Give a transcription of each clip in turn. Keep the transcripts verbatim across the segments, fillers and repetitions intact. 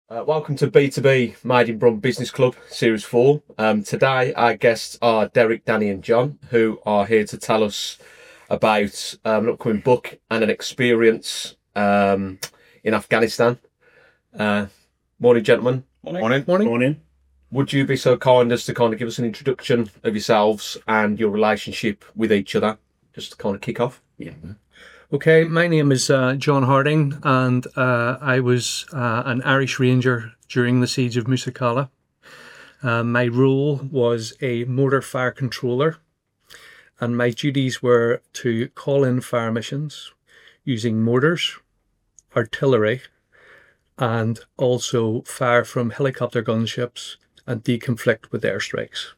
Uh, welcome to B two B Made in Brum Business Club Series four. Um, today our guests are Derek, Danny and John, who are here to tell us about um, an upcoming book and an experience um, in Afghanistan. Uh, morning, gentlemen. Morning. Morning. Morning. Morning. Would you be so kind as to kind of give us an introduction of yourselves and your relationship with each other, just to kind of kick off? Yeah. Okay, my name is uh, John Harding, and uh, I was uh, an Irish Ranger during the siege of Musakala. Uh, my role was a mortar fire controller, and my duties were to call in fire missions using mortars, artillery, and also fire from helicopter gunships and deconflict with airstrikes.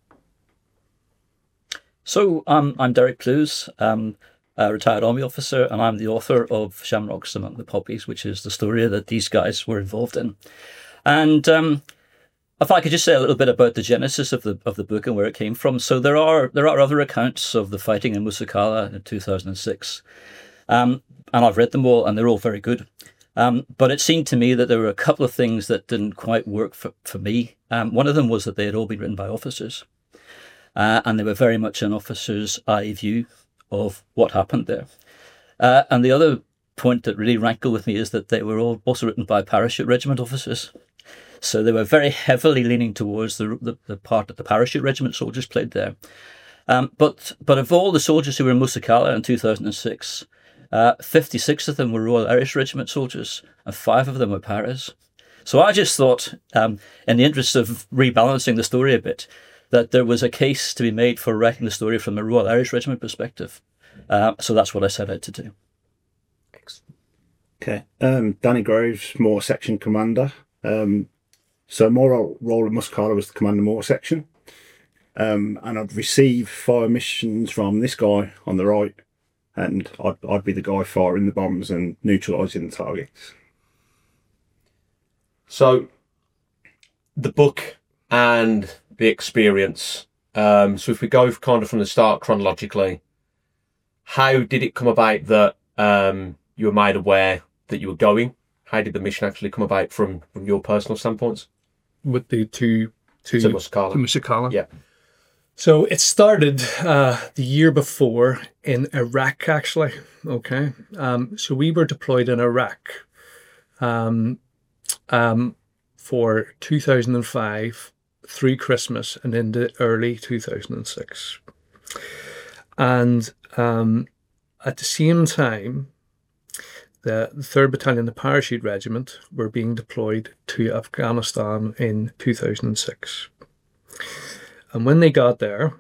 So um, I'm Derek Clues, um, a retired army officer, and I'm the author of Shamrocks Among the Poppies, which is the story that these guys were involved in. And um, if I could just say a little bit about the genesis of the of the book and where it came from. So there are there are other accounts of the fighting in Musakala in two thousand six, um, and I've read them all, and they're all very good. Um, but it seemed to me that there were a couple of things that didn't quite work for, for me. Um, one of them was that they had all been written by officers. Uh, and they were very much an officer's eye view of what happened there. Uh, and the other point that really rankled with me is that they were all also written by parachute regiment officers. So they were very heavily leaning towards the the, the part that the parachute regiment soldiers played there. Um, but but of all the soldiers who were in Musakala in two thousand six, uh, fifty-six of them were Royal Irish Regiment soldiers, and five of them were paras. So I just thought, um, in the interest of rebalancing the story a bit, that there was a case to be made for writing the story from a Royal Irish Regiment perspective. Uh, so that's what I set out to do. Okay. Um, Danny Groves, Mortar Section Commander. Um, so my role role in Musakala was the Commander Mortar Section. Um, and I'd receive fire missions from this guy on the right, and I'd, I'd be the guy firing the bombs and neutralising the targets. So, the book and the experience. Um, so if we go kind of from the start chronologically, how did it come about that um, you were made aware that you were going? How did the mission actually come about from, from your personal standpoints? With the two to, To Musakala. to Musakala. Yeah. So it started uh, the year before in Iraq, actually. Okay. Um, so we were deployed in Iraq um, um, for two thousand five through Christmas and into early two thousand six. And um, at the same time, the third Battalion, the Parachute Regiment, were being deployed to Afghanistan in two thousand six. And when they got there,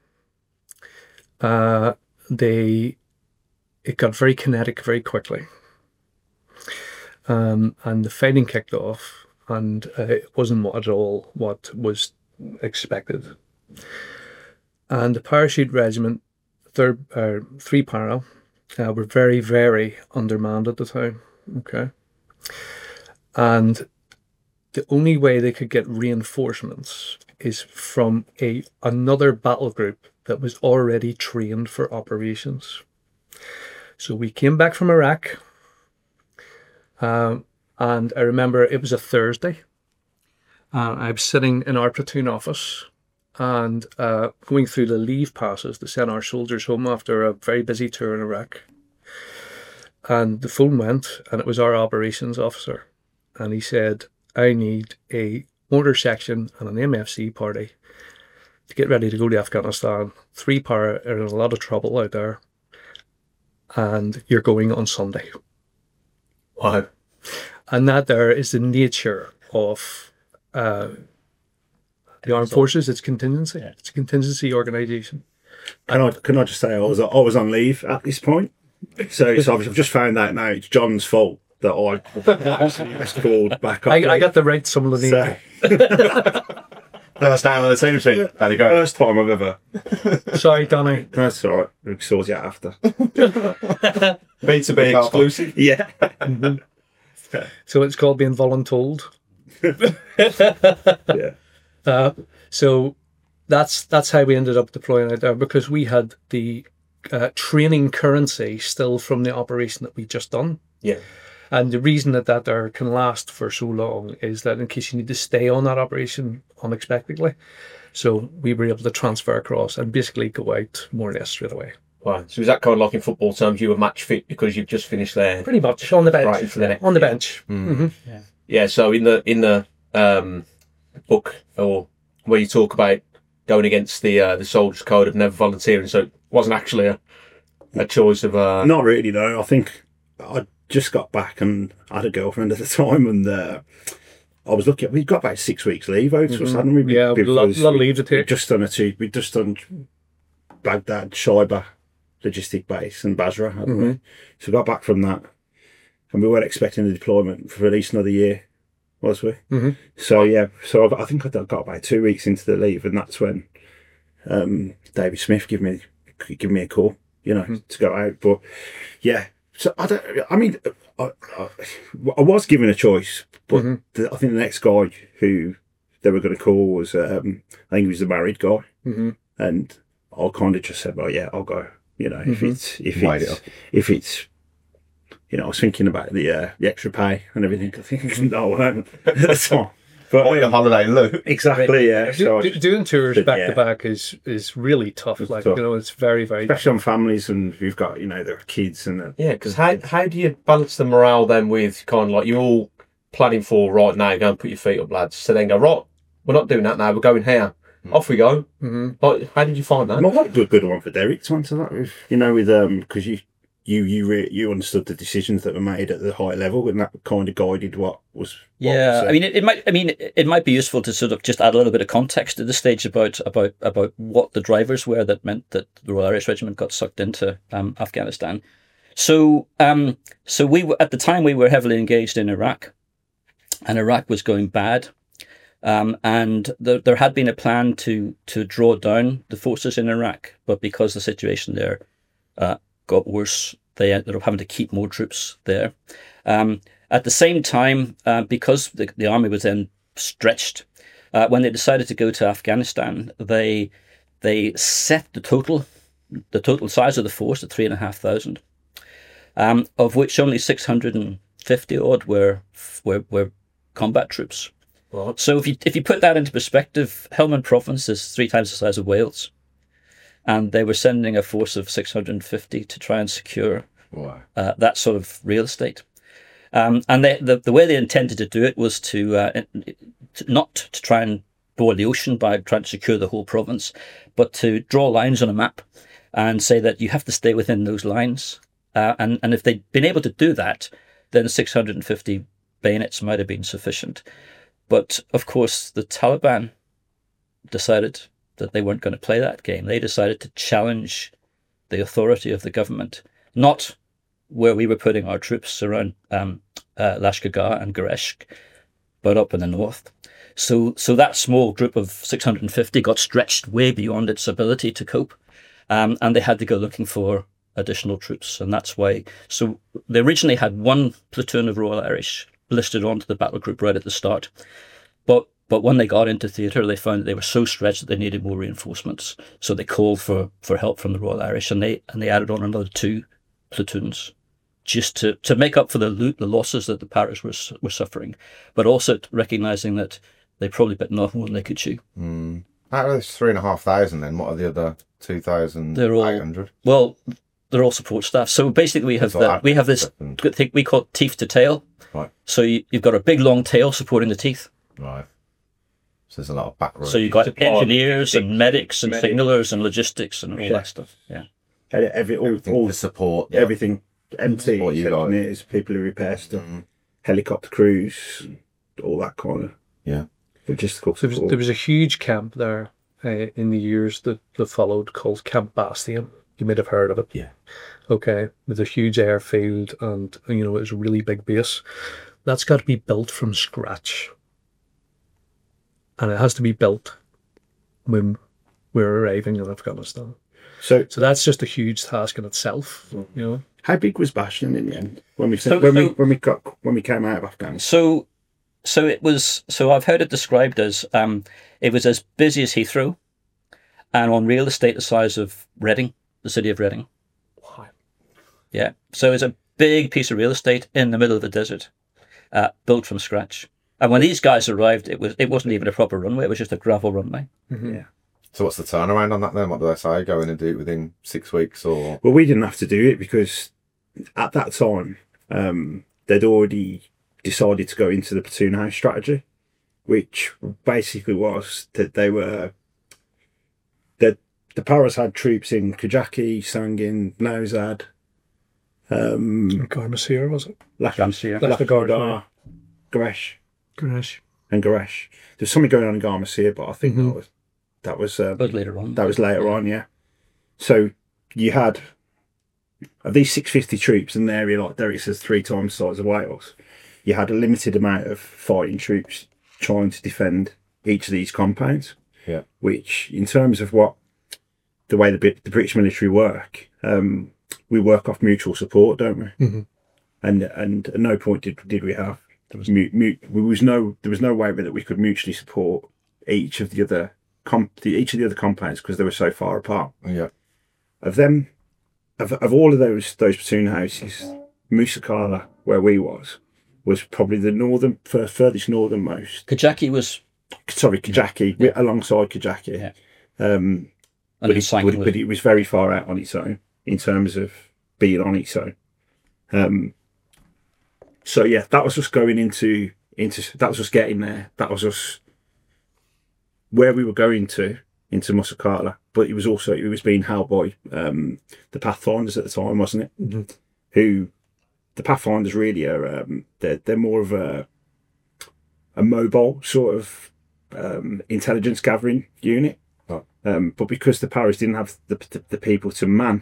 uh, they it got very kinetic very quickly. Um, and the fighting kicked off, and uh, it wasn't at all what was expected. And the Parachute Regiment, third, uh, three para, uh, were very, very undermanned at the time. Okay. And the only way they could get reinforcements is from a another battle group that was already trained for operations. So we came back from Iraq, um, and I remember it was a Thursday. Uh, I was sitting in our platoon office and uh, going through the leave passes to send our soldiers home after a very busy tour in Iraq. And the phone went, and it was our operations officer. And he said, I need a mortar section and an M F C party to get ready to go to Afghanistan. Three para are in a lot of trouble out there, and you're going on Sunday. Wow. And that there is the nature of uh, the armed forces. It's contingency. Yeah. It's a contingency organisation. Can I can I just say I was I was on leave at this point, so so I've just found out now it's John's fault that I actually was called back up. I, I got the right some of the So, First time on the team sheet. There you go. first time I've ever. Sorry, Danny. That's all right. We'll sort it out after. B two B exclusive. Yeah. So it's called being voluntold. Yeah. Uh, so that's that's how we ended up deploying out there, because we had the uh, training currency still from the operation that we just done. Yeah. And the reason that that there can last for so long is that in case you need to stay on that operation unexpectedly. So we were able to transfer across and basically go out more or less straight away. Wow. So is that kind of like in football terms, you were match fit because you've just finished there? Pretty much on the bench. Right for the next, on the bench. Mm-hmm. Yeah. Yeah. So in the in the um, book or where you talk about going against the uh, the soldiers' code of never volunteering, so it wasn't actually a a choice of uh. Not really, no. I think I just got back and I had a girlfriend at the time, and uh, I was looking. We got about six weeks leave out, so hadn't we? Yeah, a lot, lot of leave to take. We'd just done a two. We'd just done Baghdad, Shaiba, logistic base, and Basra, hadn't Mm-hmm. we? So we got back from that, and we weren't expecting the deployment for at least another year, was we? Mm-hmm. So yeah, so I, I think I got about two weeks into the leave, and that's when um, David Smith gave me give me a call, you know, mm-hmm. to go out. But yeah, so I don't. I mean, I, I, I was given a choice, but mm-hmm. the, I think the next guy who they were going to call was um, I think he was the married guy, mm-hmm. and I kind of just said, "Well, yeah, I'll go." You know, if mm-hmm. it's if Wide it's it up. if it's you know, I was thinking about the uh, the extra pay and everything. I think no, I won't. That's all. But What your holiday, Lou? exactly, yeah. So Do, doing tours but, back yeah. to back is is really tough. It's Like tough. you know, it's very very. especially on families and we've got you know their kids and uh, Yeah, because how how do you balance the morale then with kind of like you're all planning for right now, go and put your feet up, lads. So then go right, we're not doing that now. We're going here. Off we go. Mm-hmm. Like, how did you find that? I might do a good one for Derek to answer that with, you know, with um, because you you you re- you understood the decisions that were made at the high level, and that kind of guided what was. What Yeah, was, uh, I mean, it, it might. I mean, it, it might be useful to sort of just add a little bit of context at this stage about about about what the drivers were that meant that the Royal Irish Regiment got sucked into um, Afghanistan. So, um, so we were at the time we were heavily engaged in Iraq, and Iraq was going bad. Um, and the, there had been a plan to to draw down the forces in Iraq, but because the situation there uh, got worse, they ended up having to keep more troops there. Um, at the same time, uh, because the, the army was then stretched, uh, when they decided to go to Afghanistan, they they set the total the total size of the force at three and a half thousand, um, of which only six hundred and fifty odd were were were combat troops. Right. So if you if you put that into perspective, Helmand Province is three times the size of Wales, and they were sending a force of six hundred fifty to try and secure Wow. uh, that sort of real estate. Um, and they, the the way they intended to do it was to, uh, to not to try and boil the ocean by trying to secure the whole province, but to draw lines on a map and say that you have to stay within those lines. Uh, and and if they'd been able to do that, then six hundred fifty bayonets might have been sufficient. But, of course, the Taliban decided that they weren't going to play that game. They decided to challenge the authority of the government, not where we were putting our troops around um, uh, Lashkar and Gereshk, but up in the north. So so that small group of six hundred fifty got stretched way beyond its ability to cope, um, and they had to go looking for additional troops. And that's why... So they originally had one platoon of Royal Irish listed onto the battle group right at the start. But but when they got into theatre, they found that they were so stretched that they needed more reinforcements. So they called for, for help from the Royal Irish, and they and they added on another two platoons just to, to make up for the loot, the losses that the Paras were were suffering, but also recognising that they probably bit off more than they could chew. Mm. Out of this three and a half thousand, then what are the other two thousand They're all- eight hundred? Well, they're all support staff. So basically, we have That's all the, right. we have this And- thing we call teeth to tail. Right, So you, you've got a big long tail supporting the teeth. right. So there's a lot of back row. So you've got Support. engineers and medics and Medic. signallers and logistics and all Yeah. that stuff. Yeah. every all, everything all to support. everything empty, Support you guys. engineers, people who repair stuff, Mm. helicopter crews, all that kind of Yeah. logistical So there was, support. there was a huge camp there uh, in the years that, that followed called Camp Bastion. You might have heard of it. Yeah. Okay, with a huge airfield, and you know it was a really big base. That's got to be built from scratch, and it has to be built when we're arriving in Afghanistan. So, So that's just a huge task in itself. You know, how big was Bastion in the end when we So- when we so- when we got when we came out of Afghanistan? So, so it was. So I've heard it described as um, it was as busy as Heathrow, and on real estate the size of Reading, the city of Reading. Wow. Yeah. So it's a big piece of real estate in the middle of the desert, uh, built from scratch. And when these guys arrived, it was it wasn't even a proper runway; it was just a gravel runway. Mm-hmm. Yeah. So what's the turnaround on that then? What do they say? Go in and do it within six weeks or? Well, we didn't have to do it because at that time um, they'd already decided to go into the platoon house strategy, which basically was that they were that the Paras had troops in Kajaki, Sangin, Nowzad, um, Garmasir, was it? Garmasir. Lashkar, Garesh, Ganesh. and Garesh. There's something going on in Garmasir, but I think Mhm. that was that was um, But later on, that was later on, yeah. So you had of these six hundred fifty troops in an area like Derek says, three times the size of Wales. You had a limited amount of fighting troops trying to defend each of these compounds. Yeah. Which, in terms of what the way the, Brit- the British military work, um, we work off mutual support, don't we? Mhm. And and at no point did did we have there was mu- mu- there was no there was no way that we could mutually support each of the other com- the, each of the other compounds because they were so far apart. Yeah. Of them, of, of all of those those platoon houses, Musakala, where we was, was probably the northern fur- furthest northernmost. Kajaki was, Sorry, Kajaki, Yeah. alongside Kajaki. Yeah. Um, and but, his it, sank but, was, but it was very far out on its own in terms of being on its own. Um, so yeah, that was us going into into that was us getting there. That was us where we were going to into Musakala, but it was also it was being held by um, the Pathfinders at the time, wasn't it? Mm-hmm. Who the Pathfinders really are um, they're they're more of a a mobile sort of um, intelligence gathering unit. Oh. Um, but because the Paras didn't have the, the, the people to man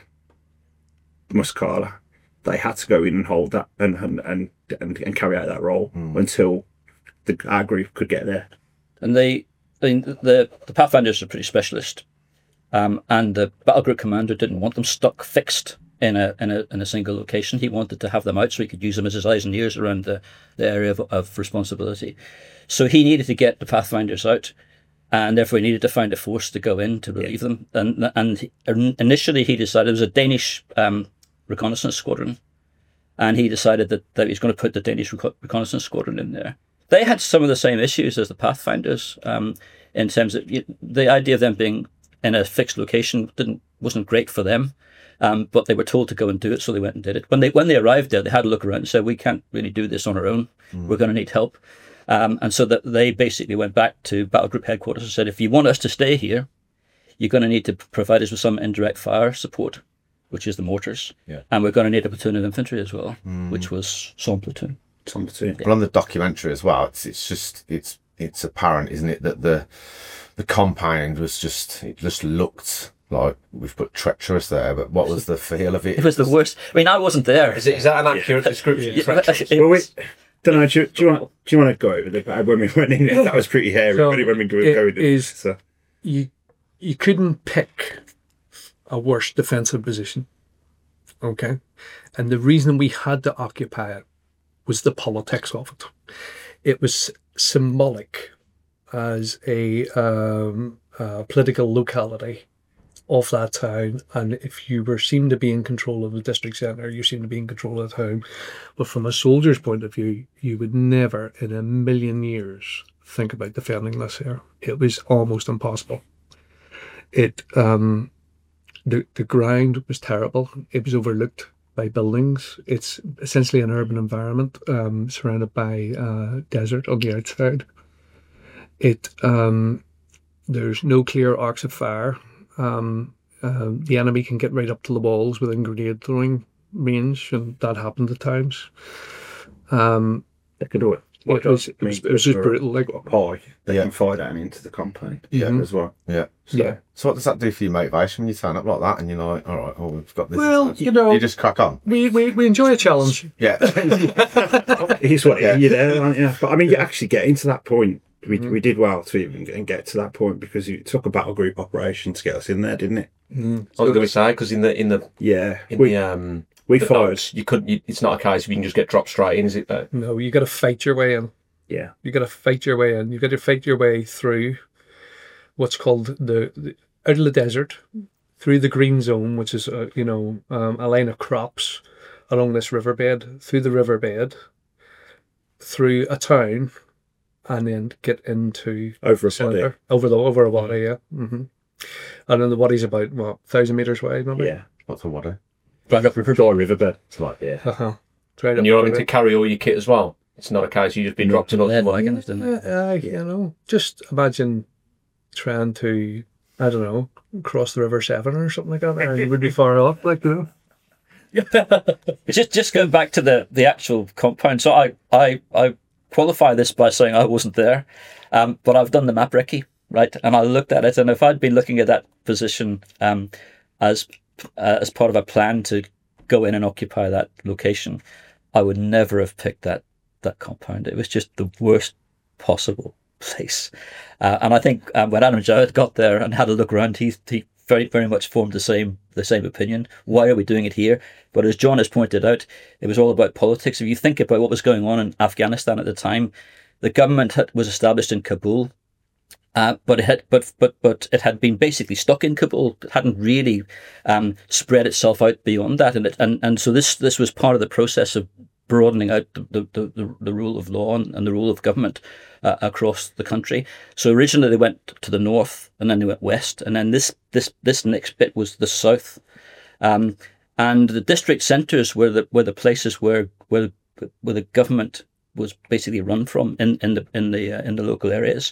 Muscala, they had to go in and hold that and and and, and, and carry out that role Mm. until the, our group could get there. and they, I mean, the the Pathfinders are pretty specialist, um, and the battle group commander didn't want them stuck fixed in a in a in a single location. He wanted to have them out so he could use them as his eyes and ears around the, the area of, of responsibility. So he needed to get the Pathfinders out, and therefore he needed to find a force to go in to relieve Yeah. them. And and he- initially he decided it was a Danish um, reconnaissance squadron, and he decided that, that he was going to put the Danish reco- reconnaissance squadron in there. They had some of the same issues as the Pathfinders, um, in terms of y- the idea of them being in a fixed location didn't wasn't great for them. Um, but they were told to go and do it, so they went and did it. When they when they arrived there, they had a look around and said, "We can't really do this on our own. We're going to need help." Um, and so that they basically went back to battle group headquarters and said, "If you want us to stay here, you're going to need to provide us with some indirect fire support, which is the mortars, Yeah. and we're going to need a platoon of infantry as well, which was some platoon." Some platoon. But on the documentary as well, it's it's just it's it's apparent, isn't it, that the the compound was just it just looked like we've put treacherous there, but what was the feel of it? It was the worst. I mean, I wasn't there. Is, it, is that an accurate description? Yeah, of but treacherous? it Well, we, was- don't know. Do you, do you want do you want to go over the when we went in? That was pretty hairy. So when we were it going in. is- So, You you couldn't pick a worse defensive position. Okay. And the reason we had to occupy it was the politics of it. It was symbolic as a um, uh, political locality of that town, and if you were seemed to be in control of the district centre, you seemed to be in control of the town. But from a soldier's point of view, you would never in a million years think about defending this here. It was almost impossible. It um, the the ground was terrible. It was overlooked by buildings. It's essentially an urban environment um, surrounded by uh, desert on the outside. It um, there's no clear arcs of fire. Um, uh, the enemy can get right up to the walls within grenade throwing range, and that happened at times. Um, they could do it. it was, it was, it was just brutal. Like, High, they Yeah. can fire down into the compound. Yeah. as well. Yeah. So, yeah. so what does that do for your motivation when you turn up like that and you're like, all right, well, we've got this. Well, you know, you just crack on. we, we, we enjoy a challenge. Yeah. Here's what Yeah. you're there, aren't you? But I mean, you actually get into that point. We we did well to even get- and get to that point because it took a battle group operation to get us in there, didn't it? I was going to say because in the in the Yeah, in we the um we the fired. notes, you couldn't. You, it's not a case of you can just get dropped straight in, is it? Though? No, you got to fight your way in. Yeah, You got to fight your way in. You got to fight your way through what's called the, the out of the desert, through the green zone, which is uh, you know um, a line of crops, along this riverbed, through the riverbed, through a town, and then get into Over a centre, body. over the over a wadi, yeah. Mm-hmm. And then the wadi's about what, thousand meters wide, maybe. Yeah. What's a wadi? Right up River Dry riverbed. It's like, yeah. Uh-huh. It's right And up you're the having to river. carry all your kit as well. It's not a case you've just been dropped in all Lead the wagons, didn't they? Uh, uh, you know, just imagine trying to, I don't know, cross the River Severn or something like that. It would be far off, like, you know. just just going back to the, the actual compound. So I, I I qualify this by saying I wasn't there, um, but I've done the map recce, right? And I looked at it, and if I'd been looking at that position um, as uh, as part of a plan to go in and occupy that location, I would never have picked that that compound. It was just the worst possible place. Uh, and I think um, when Adam Jowett got there and had a look around, he he very very much formed the same the same opinion. Why are we doing it here? But as John has pointed out, it was all about politics. If you think about what was going on in Afghanistan at the time, the government had, was established in Kabul, uh, but it had but but but it had been basically stuck in Kabul. It hadn't really um, spread itself out beyond that, and it, and and so this this was part of the process of broadening out the the, the, the rule of law and, and the rule of government uh, across the country. So originally they went to the north, and then they went west, and then this this this next bit was the south, um, and the district centres were the were the places where where where the government was basically run from in in the in the uh, in the local areas.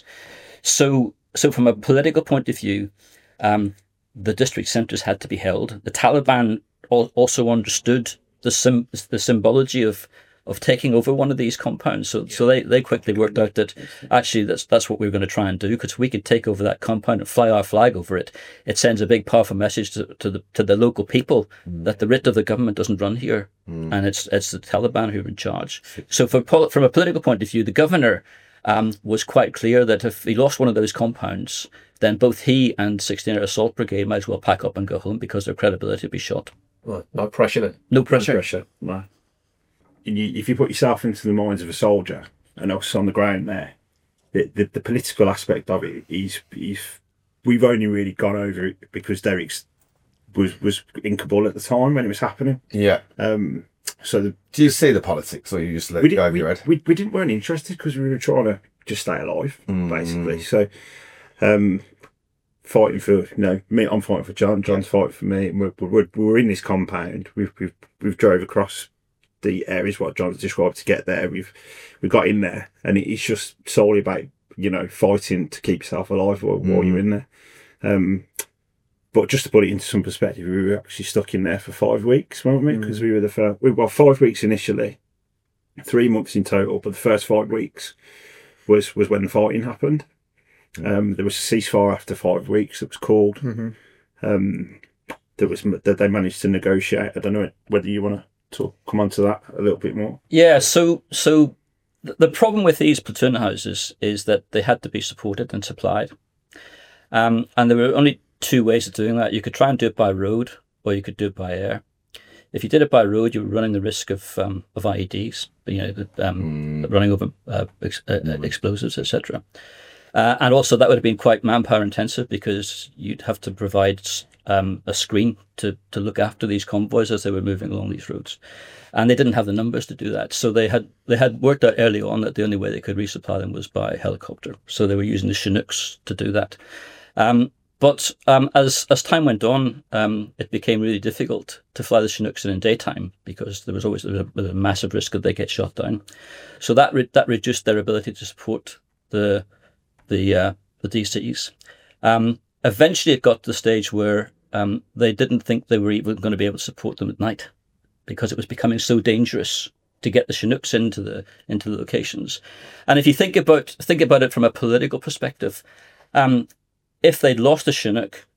So so from a political point of view, um, the district centres had to be held. The Taliban al- also understood the sim- the symbology of of taking over one of these compounds. So so they, they quickly worked out that actually that's that's what we were going to try and do, because we could take over that compound and fly our flag over it. It sends a big powerful message to, to the to the local people mm. that the writ of the government doesn't run here, mm. and it's it's the Taliban who are in charge. So for from a political point of view, the governor um, was quite clear that if he lost one of those compounds, then both he and sixteenth Assault Brigade might as well pack up and go home, because their credibility would be shot. Well, no pressure then. No pressure. No pressure. No. You, if you put yourself into the minds of a soldier and us on the ground there, the, the, the political aspect of it is, is we've only really gone over it because Derek's was was in Kabul at the time when it was happening. Yeah. Um. So the, do you see the politics, or you just let we it go did, over we, your head? We we didn't weren't interested because we were trying to just stay alive, Mm. basically. So, um. Fighting for, you know, me, I'm fighting for John, John's fighting for me, and we're, we're, we're in this compound. We've, we've, we've drove across the areas what John's described to get there. We've, we got in there, and it's just solely about, you know, fighting to keep yourself alive while, Mm. while you're in there. Um, but just to put it into some perspective, we were actually stuck in there for five weeks, weren't we? Because mm. we were the first, we were five weeks initially, three months in total, but the first five weeks was, was when the fighting happened. Um, there was a ceasefire after five weeks that was called. Mm-hmm. Um, there was that they managed to negotiate. I don't know whether you want to talk, come on to that a little bit more. Yeah. So so the problem with these platoon houses is that they had to be supported and supplied, um, and there were only two ways of doing that. You could try and do it by road, or you could do it by air. If you did it by road, you were running the risk of um, of I E Ds, you know, um, mm. running over uh, ex- uh, mm. explosives, et cetera. Uh, and also that would have been quite manpower intensive, because you'd have to provide um, a screen to, to look after these convoys as they were moving along these roads. And they didn't have the numbers to do that. So they had they had worked out early on that the only way they could resupply them was by helicopter. So they were using the Chinooks to do that. Um, but um, as as time went on, um, it became really difficult to fly the Chinooks in in daytime, because there was always there was a, a massive risk that they get shot down. So that re- that reduced their ability to support the the uh, the D Cs. Um, eventually it got to the stage where um, they didn't think they were even going to be able to support them at night, because it was becoming so dangerous to get the Chinooks into the into the locations. And if you think about think about it from a political perspective, um, if they'd lost a Chinook,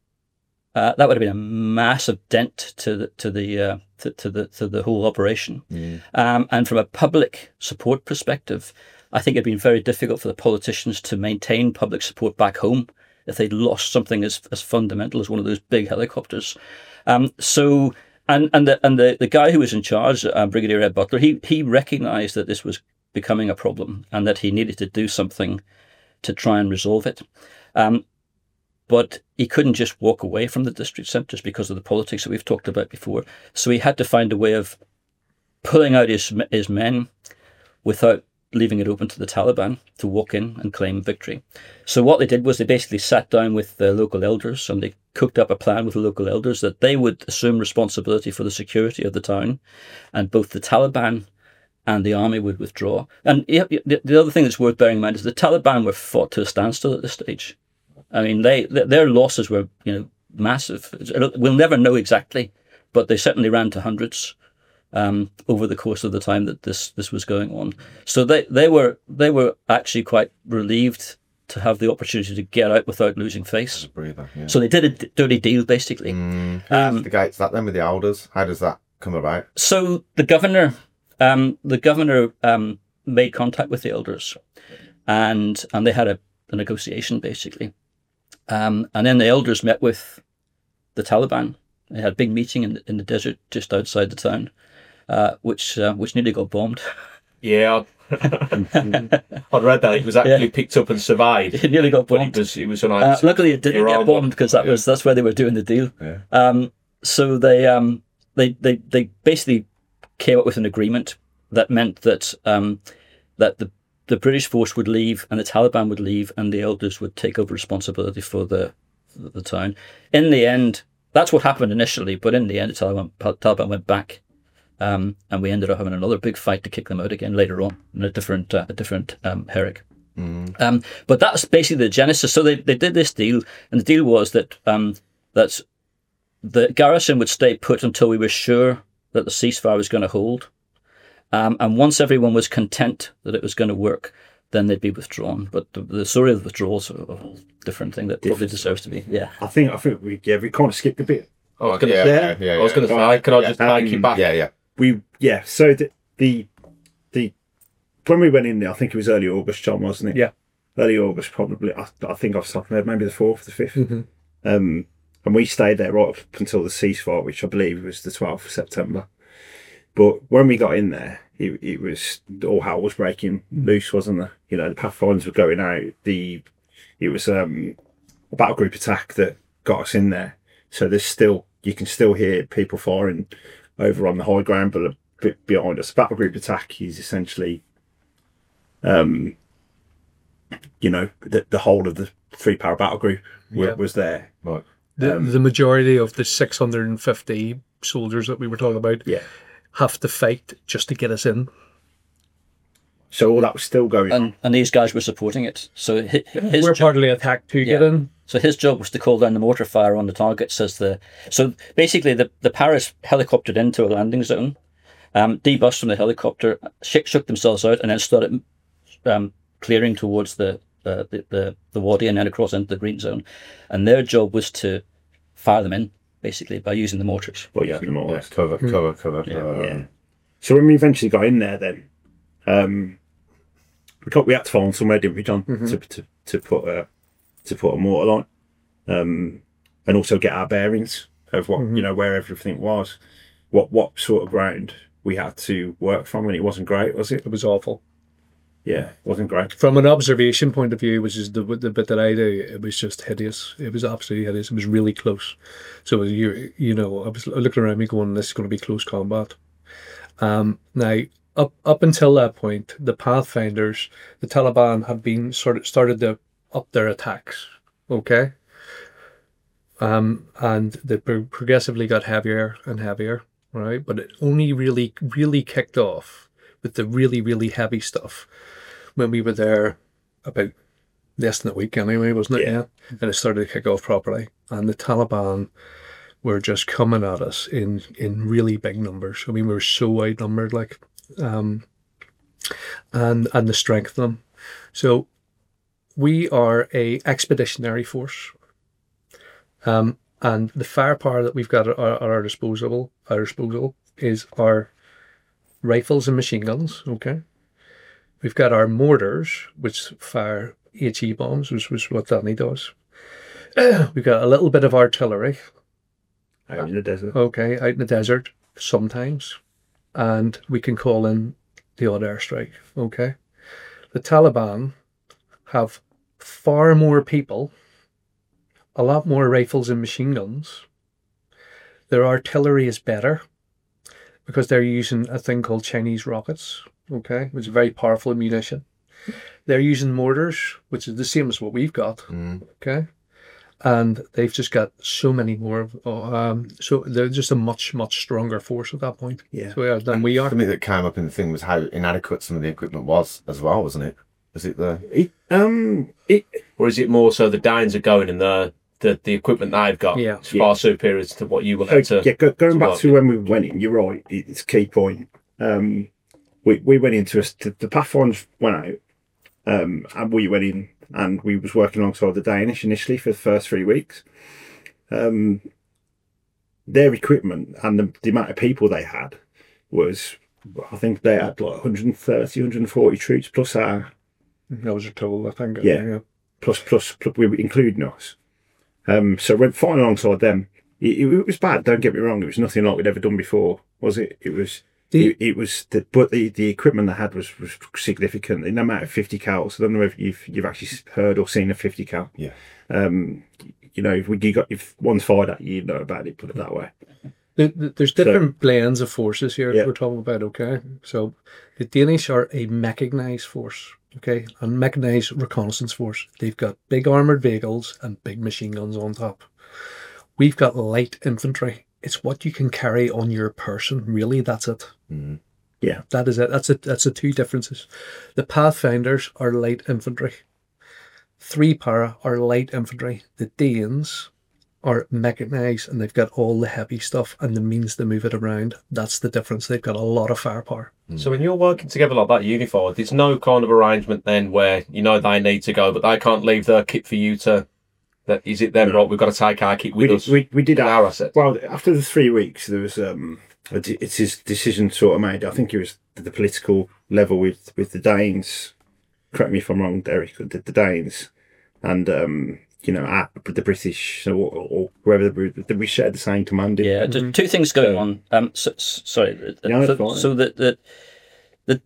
uh, that would have been a massive dent to the to the uh, to, to the to the whole operation. Mm. Um, and from a public support perspective, I think it'd been very difficult for the politicians to maintain public support back home if they'd lost something as as fundamental as one of those big helicopters. Um, so, and and the and the, the guy who was in charge, uh, Brigadier Ed Butler, he he recognised that this was becoming a problem and that he needed to do something to try and resolve it. Um, but he couldn't just walk away from the district centres because of the politics that we've talked about before. So he had to find a way of pulling out his his men without leaving it open to the Taliban to walk in and claim victory. So what they did was they basically sat down with the local elders and they cooked up a plan with the local elders that they would assume responsibility for the security of the town, and both the Taliban and the army would withdraw. And the, the other thing that's worth bearing in mind is the Taliban were fought to a standstill at this stage. I mean, they their losses were, you know, massive. We'll never know exactly, but they certainly ran to hundreds um, over the course of the time that this this was going on. So they, they were they were actually quite relieved to have the opportunity to get out without losing face. A breather, yeah. So they did a d- dirty deal, basically. Mm. Who Um, instigates that then with the elders? How does that come about? So the governor, um, the governor um, made contact with the elders, and and they had a, a negotiation basically, um, and then the elders met with the Taliban. They had a big meeting in the, in the desert just outside the town, uh, which uh, which nearly got bombed. Yeah, I'd, I'd read that it was actually Yeah. picked up and survived. It nearly got It bombed. was, it was an Uh, luckily, it didn't Iran get bombed because that Yeah. was that's where they were doing the deal. Yeah. Um, so they um, they they they basically came up with an agreement that meant that um, that the the British force would leave and the Taliban would leave and the elders would take over responsibility for the the town. In the end, that's what happened initially, but in the end, the Taliban Taliban went back, um, and we ended up having another big fight to kick them out again later on in a different uh, a different um, herrick. Mm. Um, but that's basically the genesis. So they, they did this deal, and the deal was that um, that the garrison would stay put until we were sure that the ceasefire was going to hold. Um, and once everyone was content that it was going to work, then they'd be withdrawn. But the, the story of the withdrawals are a whole different thing that probably Different. deserves to be. Yeah. I think I think we yeah we kind of skipped a bit. I was going to yeah, say, yeah, yeah, I was yeah. going to say, can I Yeah, just take you um, back? Yeah, yeah. We yeah so the the the when we went in there, I think it was early August, John, wasn't it? Yeah. Early August, probably. I, I think I've stopped there, maybe the fourth, the fifth. Mm-hmm. Um, and we stayed there right up until the ceasefire, which I believe was the twelfth of September. But when we got in there, it, it was all hell was breaking loose, wasn't there? You know, the Pathfinders were going out. The it was um, a battle group attack that got us in there. So there's still you can still hear people firing over on the high ground, but a bit behind us. Battle group attack is essentially, um, you know, the the whole of the three power battle group wa- Yeah. was there. Right. The, Um, the majority of the six hundred fifty soldiers that we were talking about Yeah. have to fight just to get us in. So all that was still going. And and these guys were supporting it. So his, his we're job, part of the attack to get Yeah. in. so his job was to call down the mortar fire on the targets as the. So basically, the the Paris helicoptered into a landing zone, um, debussed from the helicopter, shook, shook themselves out, and then started um, clearing towards the, uh, the the the wadi and then across into the green zone, and their job was to fire them in basically by using the mortars. Well, Yeah, yeah, more or yeah. less. Cover, cover, cover. um, Yeah. So when we eventually got in there, then um, we got we had to find somewhere, didn't we, John, to, to to put a to put a mortar line, um, and also get our bearings of what you know where everything was, what what sort of ground we had to work from, and it wasn't great, was it? It was awful. Yeah, it wasn't great. From an observation point of view, which is the, the bit that I do, it was just hideous. It was absolutely hideous. It was really close. So you you know, I was looking around me going, this is going to be close combat. Um, now, up up until that point, the Pathfinders, the Taliban had been sort of started to up their attacks. Okay. Um, and they pro- progressively got heavier and heavier, right? But it only really, really kicked off with the really, really heavy stuff when we were there about less than a week anyway, wasn't it? Yeah. And it started to kick off properly. And the Taliban were just coming at us in, in really big numbers. I mean, we were so outnumbered, like, um, and and the strength of them. So we are a expeditionary force. Um, and the firepower that we've got at our, at our disposal, our disposal is our rifles and machine guns. Okay. We've got our mortars, which fire H E bombs, which was what Danny does. We've got a little bit of artillery, Out in the desert. okay, out in the desert sometimes, and we can call in the odd airstrike, okay. The Taliban have far more people, a lot more rifles and machine guns. Their artillery is better. because they're using a thing called Chinese rockets, okay, which is a very powerful munition. They're using mortars, which is the same as what we've got, Mm. okay, and they've just got so many more. Of, um, so they're just a much much stronger force at that point. Yeah. So, yeah, than we are. Something that came up in the thing was how inadequate some of the equipment was as well, wasn't it? Was it the It, um, it, Or is it more so the Danes are going and the the, the equipment they've got Yeah. is far superior to what you were so, able to? yeah, go, going to back work? to when we went in, you're right. it- It's a key point. Um, we we went into a, the, the Pathfinders went out, um, and we went in, and we was working alongside the Danish initially for the first three weeks. Um, their equipment and the, the amount of people they had was, I think they had like one hundred thirty, one hundred forty troops plus our That was a total, I think. Yeah. plus plus, plus we were including us. Um, so when fighting alongside them, it, it was bad. Don't get me wrong; it was nothing like we'd ever done before, was it? It was. The- It, it was, the, but the, the equipment they had was, was significant. In the amount of fifty cal, so I don't know if you've you've actually heard or seen a fifty cal. Yeah. Um, you know, if we you got if one's fired at you, you know about it. Put it that way. The- the- There's different blends of forces here Yeah. that we're talking about, okay? So the Danish are a mechanized force, okay? A mechanized reconnaissance force. They've got big armoured vehicles and big machine guns on top. We've got light infantry. It's what you can carry on your person, really, that's it. Mm. Yeah. That is it. That's it. That's the two differences. The Pathfinders are light infantry. Three para are light infantry. The Danes are mechanized and they've got all the heavy stuff and the means to move it around. That's the difference. They've got a lot of firepower. So when you're working together like that, unified, there's no kind of arrangement then where you know they need to go, but they can't leave their kit for you to. That is it then, No. right? We've got to take our kit with We, us. did- we we did with have, our assets. well after the three weeks. There was um, a de- it's his decision sort of made. I think it was the political level with with the Danes. Correct me if I'm wrong, Derek. The, the Danes and um, you know our, the British or, or whoever the, that we shared the same command. in. Yeah, there's two things going on. Um, so, s- sorry. No, that's so, fine. so the, the the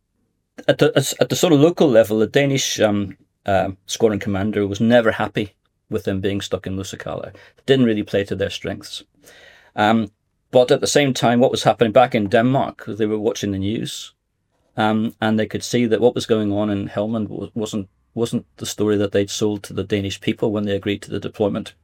at the at the sort of local level, the Danish um, um, squadron commander was never happy with them being stuck in Lusakala. Didn't really play to their strengths. Um, but at the same time, what was happening back in Denmark, because they were watching the news, um, and they could see that what was going on in Helmand wa- wasn't wasn't the story that they'd sold to the Danish people when they agreed to the deployment.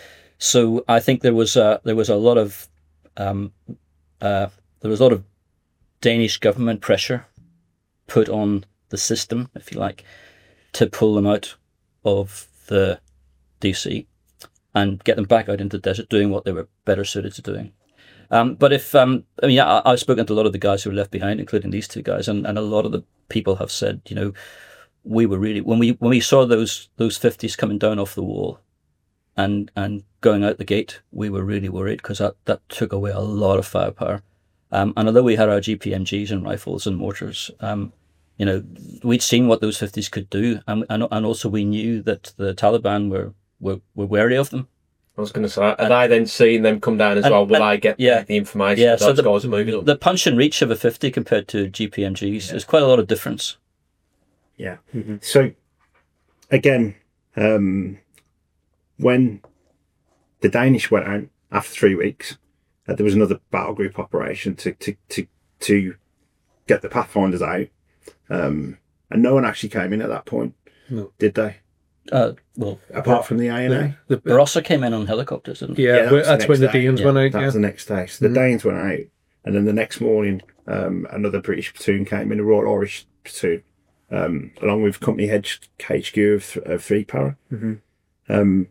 So I think there was a, there was a lot of um, uh, there was a lot of Danish government pressure put on the system, if you like, to pull them out of the D C and get them back out into the desert doing what they were better suited to doing. Um, but if, um, I mean, yeah, I, I've spoken to a lot of the guys who were left behind, including these two guys, and, and a lot of the people have said, you know, we were really, when we when we saw those those fifties coming down off the wall and and going out the gate, we were really worried because that, that took away a lot of firepower. Um, and although we had our G P M Gs and rifles and mortars, um, you know, we'd seen what those fifties could do, and and, and also we knew that the Taliban were, were, were wary of them. I was going to say, are they then seeing them come down as and- well? Will and- they get yeah. the information Yeah, that so those the, guys are moving up? the punch and reach of a fifty compared to G P M Gs, there's quite a lot of difference. Yeah. So again, um, when the Danish went out after three weeks, uh, there was another battle group operation to to to, to get the Pathfinders out, um, and no one actually came in at that point. No. Did they? Uh, well, Apart from the A N A. The, Barossa came in on helicopters, didn't he? yeah, Yeah, that but was the that's when the next day. Danes Yeah, went out. That Yeah. was the next day. So the Mhm. Danes went out, and then the next morning, um, another British platoon came in, a Royal Irish platoon, um, along with company H- H Q of, th- of three para. Mhm. Um,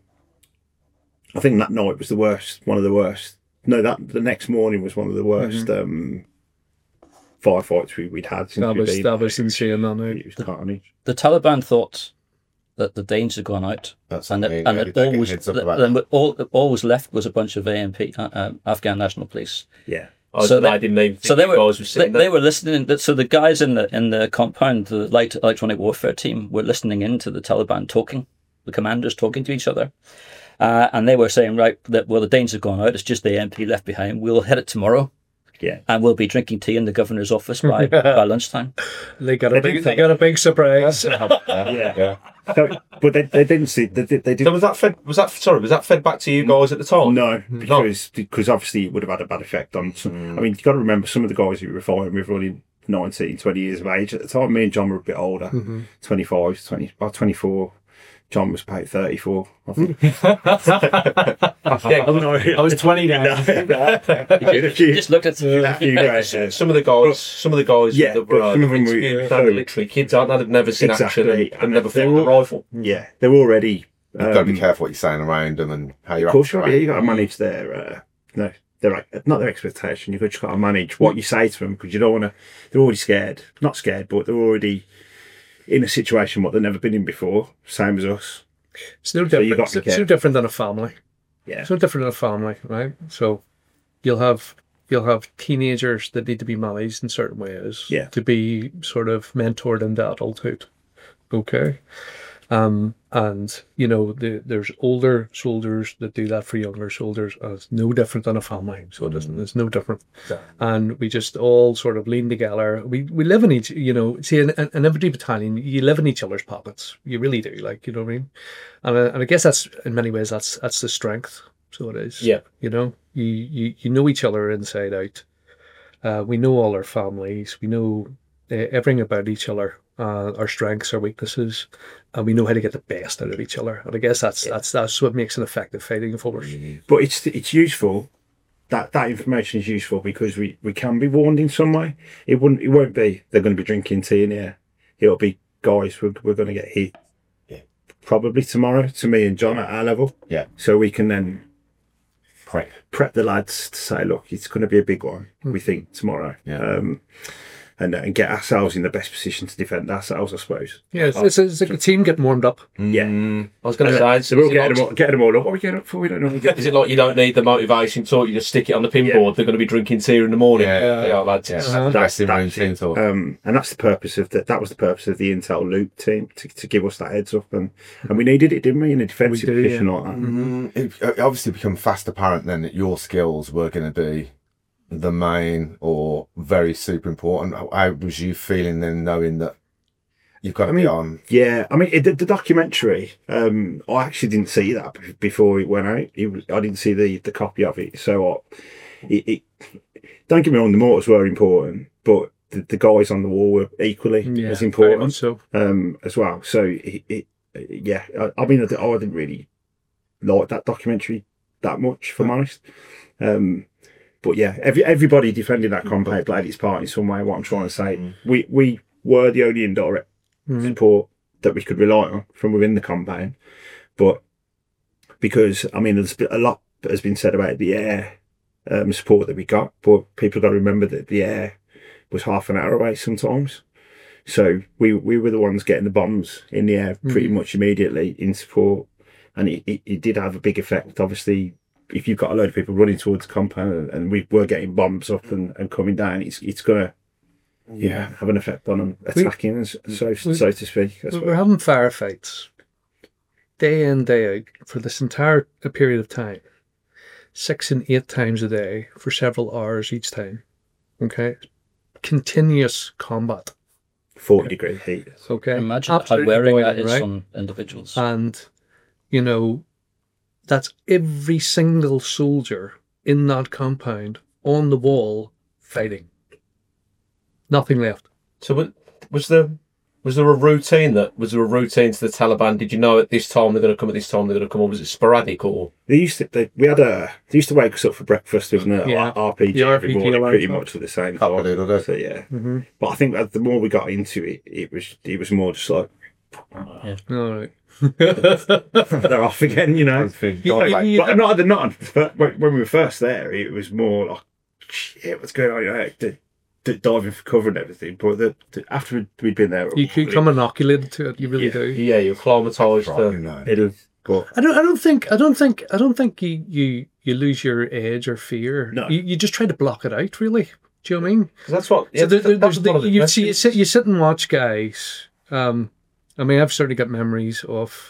I think that night was the worst, one of the worst. No, that the next morning was one of the worst um, firefights we, we'd had since That we'd was been that there. was insane. That night. It was carnage. The Taliban thought that the Danes had gone out, That's and that, it, and yeah, that they all get was heads up that- about then all all was left was a bunch of A M P, uh, uh, Afghan National Police. Yeah. Oh, so so they- they didn't even think So they you were guys were they, sitting they there. were listening. So the guys in the in the compound, the light electronic warfare team, were listening in to the Taliban talking, the commanders talking to each other, uh, and they were saying, right, that well the Danes have gone out. It's just the A M P left behind. We'll hit it tomorrow. Yeah. And we'll be drinking tea in the governor's office by, by lunchtime. They got a They big. did They think- got a big surprise. yeah. Yeah. yeah. So but they, they didn't see. They, did- they So didn't. was that fed? Was that sorry? Was that fed back to you guys at the time? No, because because obviously it would have had a bad effect on some. I mean, you've got to remember some of the guys who were fighting with running nineteen, twenty years of age at the time. Me and John were a bit older, twenty-five, twenty, about twenty-four. John was about thirty-four, I think. Yeah, I was twenty now. A few- Just looked at a few grey hairs. some of the guys, some of the guys, Yeah, that but were some of them were- experienced, they're literally kids, aren't they? They've never seen action Exactly. and, and never They're fought with a all- rifle. Yeah, they're already. You've got to be Um, careful what you're saying around them and how you're of course, acting yeah, you got around to manage their. Uh, no, their not their expectation. You've just got to manage what you say to them because you don't want to. They're already scared. Not scared, but they're already in a situation what they've never been in before. Same as us. It's no So you different. got to It's, it's no care. different than a family. Yeah. It's no different than a family, right? So you'll have you'll have teenagers that need to be managed in certain ways Yeah. to be sort of mentored into adulthood. Okay. Um, and you know, the, there's older soldiers that do that for younger soldiers. And it's no different than a family, so it isn't. It's no different. And we just all sort of lean together. We we live in each, you know, see, an, an infantry battalion, you live in each other's pockets. You really do, like, you know what I mean? And I, and I guess that's in many ways that's that's the strength. So it is. Yeah. You know, you you, you know each other inside out. Uh, we know all our families. We know uh, everything about each other. Uh, our strengths, our weaknesses, and we know how to get the best out of each other. And I guess that's that's that's what makes an effective fighting force. But it's it's useful. That that information is useful because we, we can be warned in some way. It wouldn't. It won't be. They're going to be drinking tea in here. It'll be guys. We're we're going to get hit. Yeah. Probably tomorrow to me and John at our level. Yeah. So we can then prep. prep the lads to say, look, it's going to be a big one. We think tomorrow. Yeah. Um, and and get ourselves in the best position to defend ourselves, I suppose. Yeah, it's, it's, it's like a team getting warmed up. Yeah. I was going to say, So we'll is, it get like, them all, get them all up. What are we getting up for? We don't know. is it like you don't need the motivation talk? You just stick it on the pinboard. They're going to be drinking tea in the morning. Yeah. They are, lads. Yeah. Uh-huh. Dressing room That's team it. talk. Um, and that's the purpose of that. That was the purpose of the Intel Loop team to, to give us that heads up, and and we needed it, didn't we, in a defensive We did, position like that. Mm, it, it obviously become fast apparent then that your skills were going to be the main or very super important. How, how was you feeling then, knowing that you've got to I mean, be on? Yeah, I mean it, the, the documentary. Um, I actually didn't see that b- before it went out. It was, I didn't see the, the copy of it. So I, it, it, don't get me wrong, the mortars were important, but the, the guys on the wall were equally Yeah, as very important. much so. um, as well. So it, it yeah, I, I mean, I, di- I didn't really like that documentary that much, if I'm honest. Um, but yeah, every, everybody defending that compound played its part in some way. What I'm trying to say, we we were the only indirect support that we could rely on from within the compound, but because I mean, there's been a lot that has been said about the air um, support that we got, but people got to remember that the air was half an hour away sometimes. So we we were the ones getting the bombs in the air pretty much immediately in support, and it, it, it did have a big effect. Obviously, if you've got a load of people running towards the compound and we were getting bombs up and, and coming down, it's it's gonna yeah have an effect on them attacking, us, so so to speak. That's We're what, having firefights day in, day out for this entire period of time, six and eight times a day for several hours each time. Okay? Continuous combat. forty degree heat. Okay? Imagine how Absolutely wearing that boiling, is right? on individuals. And, you know, that's every single soldier in that compound on the wall fighting. Nothing left. So was, was there was there a routine that was there a routine to the Taliban? Did you know at this time they're going to come? At this time they're going to come? Or was it sporadic? Or They used to they, we had a they used to wake us up for breakfast with an Yeah. R P G The every R P G morning, alarm pretty clock. much at the same Couple time. of doodle do. So yeah, Mm-hmm. but I think that the more we got into it, it was it was more just like All right. they're off again, you know. You- Like, you- but not, not when when we were first there, it was more like, shit, what's going on? You know, d- d- diving for cover and everything. But the, the, after we'd been there, You could come inoculated to it. You really Yeah. do. yeah, you're acclimatised Right, to. you know. it'll, but I don't. I don't think. I don't think. I don't think you you you lose your edge or fear. No. You you just try to block it out. Really. Do you know what I mean? 'Cause that's what. Yeah, So there, there, that there's was the, one of the you see, you questions. sit, you sit and watch guys. Um, I mean, I've certainly got memories of,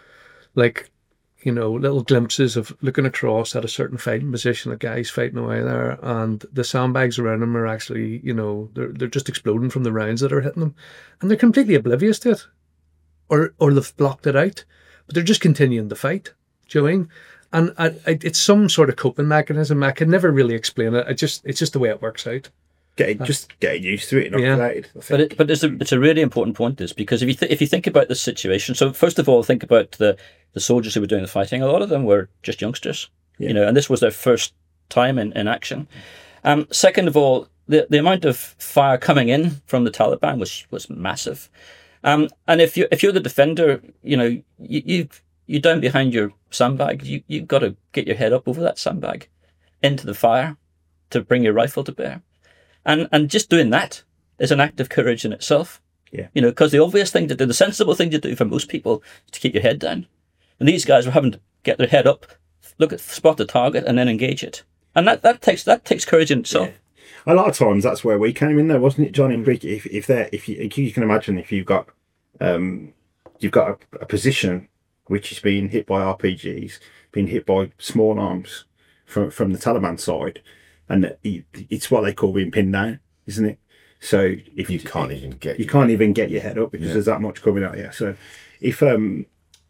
like, you know, little glimpses of looking across at a certain fighting position, a guy's fighting away there, and the sandbags around him are actually, you know, they're they're just exploding from the rounds that are hitting them, and they're completely oblivious to it. or or they've blocked it out, but they're just continuing to fight. Do you know what I mean? And I, I, it's some sort of coping mechanism. I can never really explain it. I just it's just the way it works out. Getting just getting used to it, Yeah. inoculated. I But think. it, but it's a it's a really important point, this, because if you th- if you think about the situation, so first of all, think about the the soldiers who were doing the fighting. A lot of them were just youngsters, Yeah. you know, and this was their first time in, in action. Um, second of all, the the amount of fire coming in from the Taliban was was massive. Um, and if you if you're the defender, you know, you you you're down behind your sandbag. You you've got to get your head up over that sandbag into the fire to bring your rifle to bear. And and just doing that is an act of courage in itself. Yeah. You know, because the obvious thing to do, the sensible thing to do for most people is to keep your head down. And these guys were having to get their head up, look at, spot the target, and then engage it. And that, that takes that takes courage in itself. A lot of times that's where we came in, though, wasn't it, John? In Greek, if if there, if you, if you can imagine, if you've got, um, you've got a, a position which is being hit by R P Gs, being hit by small arms from from the Taliban side, and it, it's what they call being pinned down, isn't it? So if You can't even get you your- can't even get your head up because Yeah. there's that much coming at you. So if um,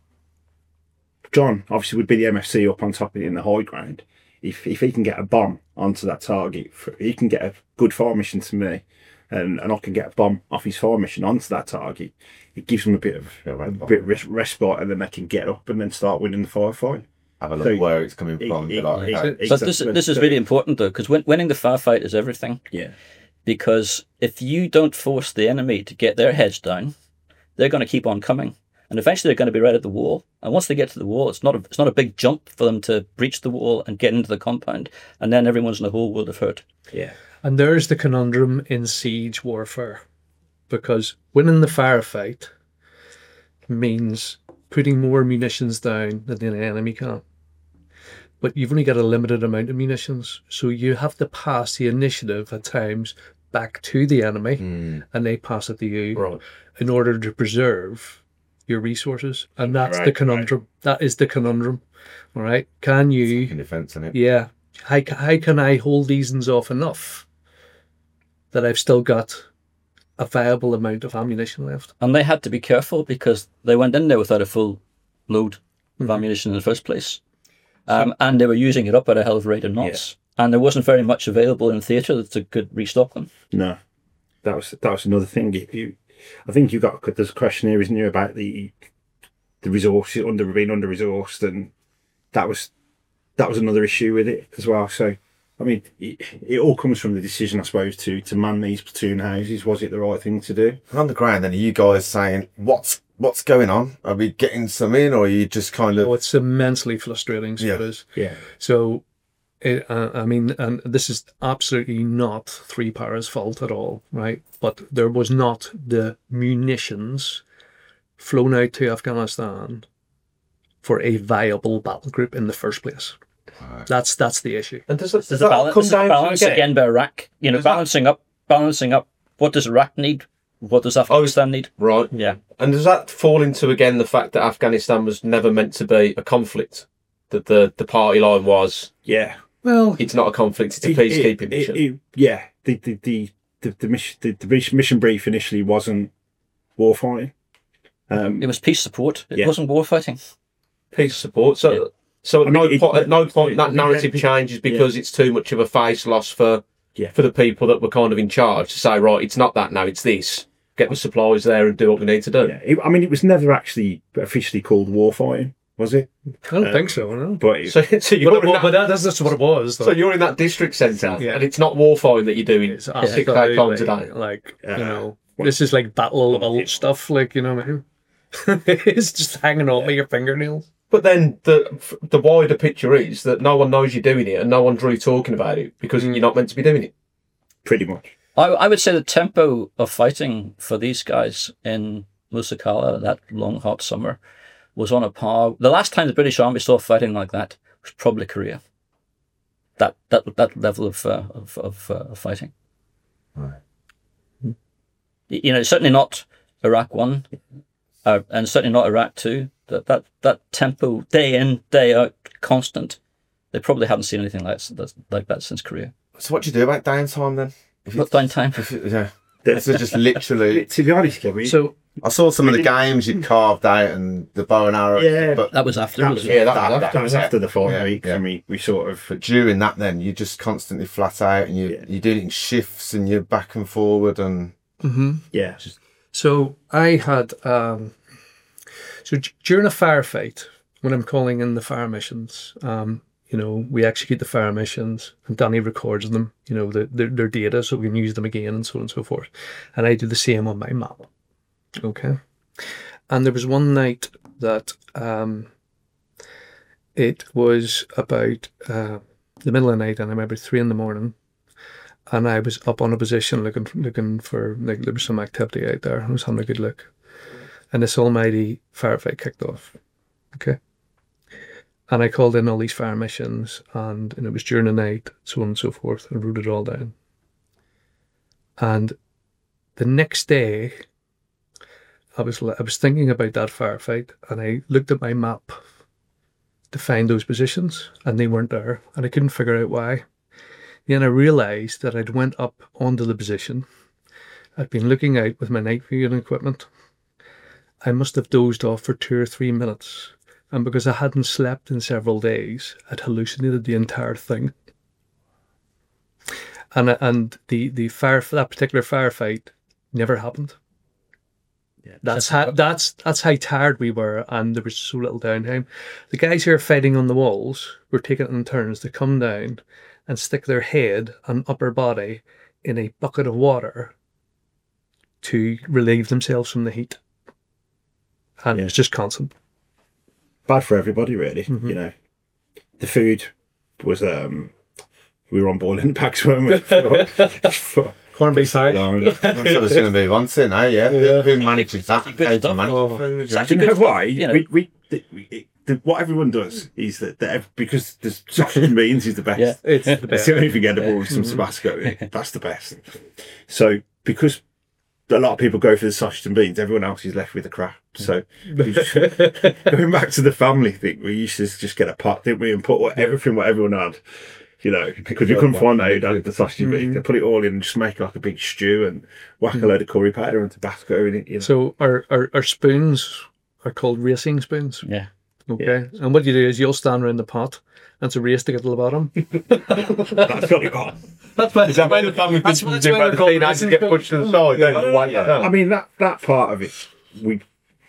John obviously would be the M F C up on top of it in the high ground. If if he can get a bomb onto that target, for, he can get a good fire mission to me, and, and I can get a bomb off his fire mission onto that target. It gives them a bit of Yeah, a right. bit of res- respite, and then they can get up and then start winning the firefight. Have a look So- where it's coming It- from. it- be like, it- okay. it- But this exactly. this is So- really important though, because win, winning the firefight is everything. Yeah, Because if you don't force the enemy to get their heads down, they're going to keep on coming, and eventually they're going to be right at the wall. And once they get to the wall, it's not a, it's not a big jump for them to breach the wall and get into the compound, and then everyone's in the whole world of hurt. yeah, And there's the conundrum in siege warfare, because winning the firefight means putting more munitions down than the enemy can. But you've only got a limited amount of munitions, so you have to pass the initiative at times back to the enemy, Mm. and they pass it to you Right. in order to preserve your resources. And that's Right, the conundrum. That is the conundrum. All right. Can you in defence, innit? yeah. How, how can I hold these ones off enough that I've still got a viable amount of ammunition left? And they had to be careful because they went in there without a full load of ammunition in the first place, um, and they were using it up at a hell of a rate of knots. And there wasn't very much available in theatre that could restock them. no, that was that was another thing. If you, I think you got there's a question here, isn't there, about the the resources under being under resourced, and that was that was another issue with it as well. So, I mean, it, it all comes from the decision, I suppose, to to man these platoon houses. Was it the right thing to do? On the ground, then are you guys saying what's what's going on? Are we getting some in, or are you just kind of? Oh, it's immensely frustrating. So Yeah. it is. Yeah, So, it, uh, I mean, and this is absolutely not Three Para's fault at all, right? But there was not the munitions flown out to Afghanistan for a viable battle group in the first place. Right. That's that's the issue. And does, that- This does is a that all balance, come this is a down balance to again? again by Iraq. You know, Does that- balancing up, balancing up. What does Iraq need? What does Afghanistan need? Right. Yeah. And does that fall into again the fact that Afghanistan was never meant to be a conflict? That the, the party line was, yeah. Well, it's not a conflict, it's a It- peacekeeping it- mission. it- it- yeah, the the the the, the, mission, the the mission brief initially wasn't warfighting. Um, It was peace support. It Yeah. wasn't war fighting. Peace support. So, Yeah. so at I mean, no it- point, at no point it- that it- narrative it- changes because it's too much of a face loss for Yeah. for the people that were kind of in charge to say, right, it's not that now, it's this. Get the supplies there and do what we need to do. yeah, it, I mean, it was never actually officially called warfighting, was it? I don't Uh, think so. No. But it, So, so you're But, in but, that, but that, that's just what it was. so you're in that district centre, Yeah. and it's not warfighting that you're doing It's six eight times a absolutely, day. like, Uh, you know, what- this is like battle what- old stuff, like, you know what I mean? It's just hanging off with your fingernails. But then the the wider picture is that no one knows you're doing it, and no one's really talking about it because Mm. you're not meant to be doing it. pretty much. I, I would say the tempo of fighting for these guys in Musa Qala that long hot summer was on a par. The last time the British Army saw fighting like that was probably Korea. That that that level of uh, of of, uh, of fighting. Right. Y- You know, certainly not Iraq one, uh, and certainly not Iraq two. That that that tempo, day in day out, constant. They probably haven't seen anything like that, like that since Korea. So what do you do about downtime then? If What it's- downtime? if it- yeah. So just literally. To be honest, Kevin, So, I saw some of the games you'd carved out and the bow and arrow. Yeah. But, That was after. That was was, it? Yeah, that that, was that, after, was yeah. after the five Yeah, weeks, yeah. and we, we sort of but during that, then you're just constantly flat out, and you Yeah. you do it in shifts, and you're back and forward, and Mm-hmm. yeah. So I had um, so d- during a firefight, when I'm calling in the fire missions, um, you know, we execute the fire missions, and Danny records them, you know, the, their their data, so we can use them again, and so on and so forth. And I do the same on my map. Okay. And there was one night that um, it was about uh, the middle of the night, and I remember three in the morning. And I was up on a position looking looking for, like, there was some activity out there. I was having a good look. And this almighty firefight kicked off. Okay. And I called in all these fire missions, and, and it was during the night, so on and so forth, and wrote it all down. And the next day, I was I was thinking about that firefight, and I looked at my map to find those positions, and they weren't there, and I couldn't figure out why. Then I realised that I'd went up onto the position. I'd been looking out with my night viewing equipment. I must have dozed off for two or three minutes. And because I hadn't slept in several days, I'd hallucinated the entire thing. And and the, the fire that particular firefight never happened. Yeah. That's how that's that's how tired we were, and there was so little downtime. The guys who are fighting on the walls were taking it in turns to come down and stick their head and upper body in a bucket of water to relieve themselves from the heat. And Yeah. it's just constant. Bad for everybody, really. Mhm. You know, the food was um, we were on boiling packs, weren't we? For, for Corned beef pie. long. that's what it's going to be one thing, eh? Yeah. Who manages that? Good How to stuff. manage Oh. food, It's yeah. actually Do you know good, why? you know. We, we, the, we it, the, what everyone does is that, that ev- because the sausage and beans is the best. Yeah. It's the It's best. the only thing edible with some Tabasco in it. That's the best. So because a lot of people go for the sausage and beans, everyone else is left with the crap. So we just, going back to the family thing, we used to just get a pot, didn't we, and put what, everything what everyone had. You know, because we couldn't find out who'd had the sausage and beans. They put it all in and just make like a big stew and whack a load of curry powder and Tabasco in it. You know. So our, our, our spoons are called racing spoons. Yeah. Okay. And what you do is you'll stand around the pot, and it's a race to get to the bottom. That's got it on. That's why Is that why the family That's business why- is that's why about they're the called teenagers racing get pushed to the side? don't they? Like that. I mean, that, that part of it, we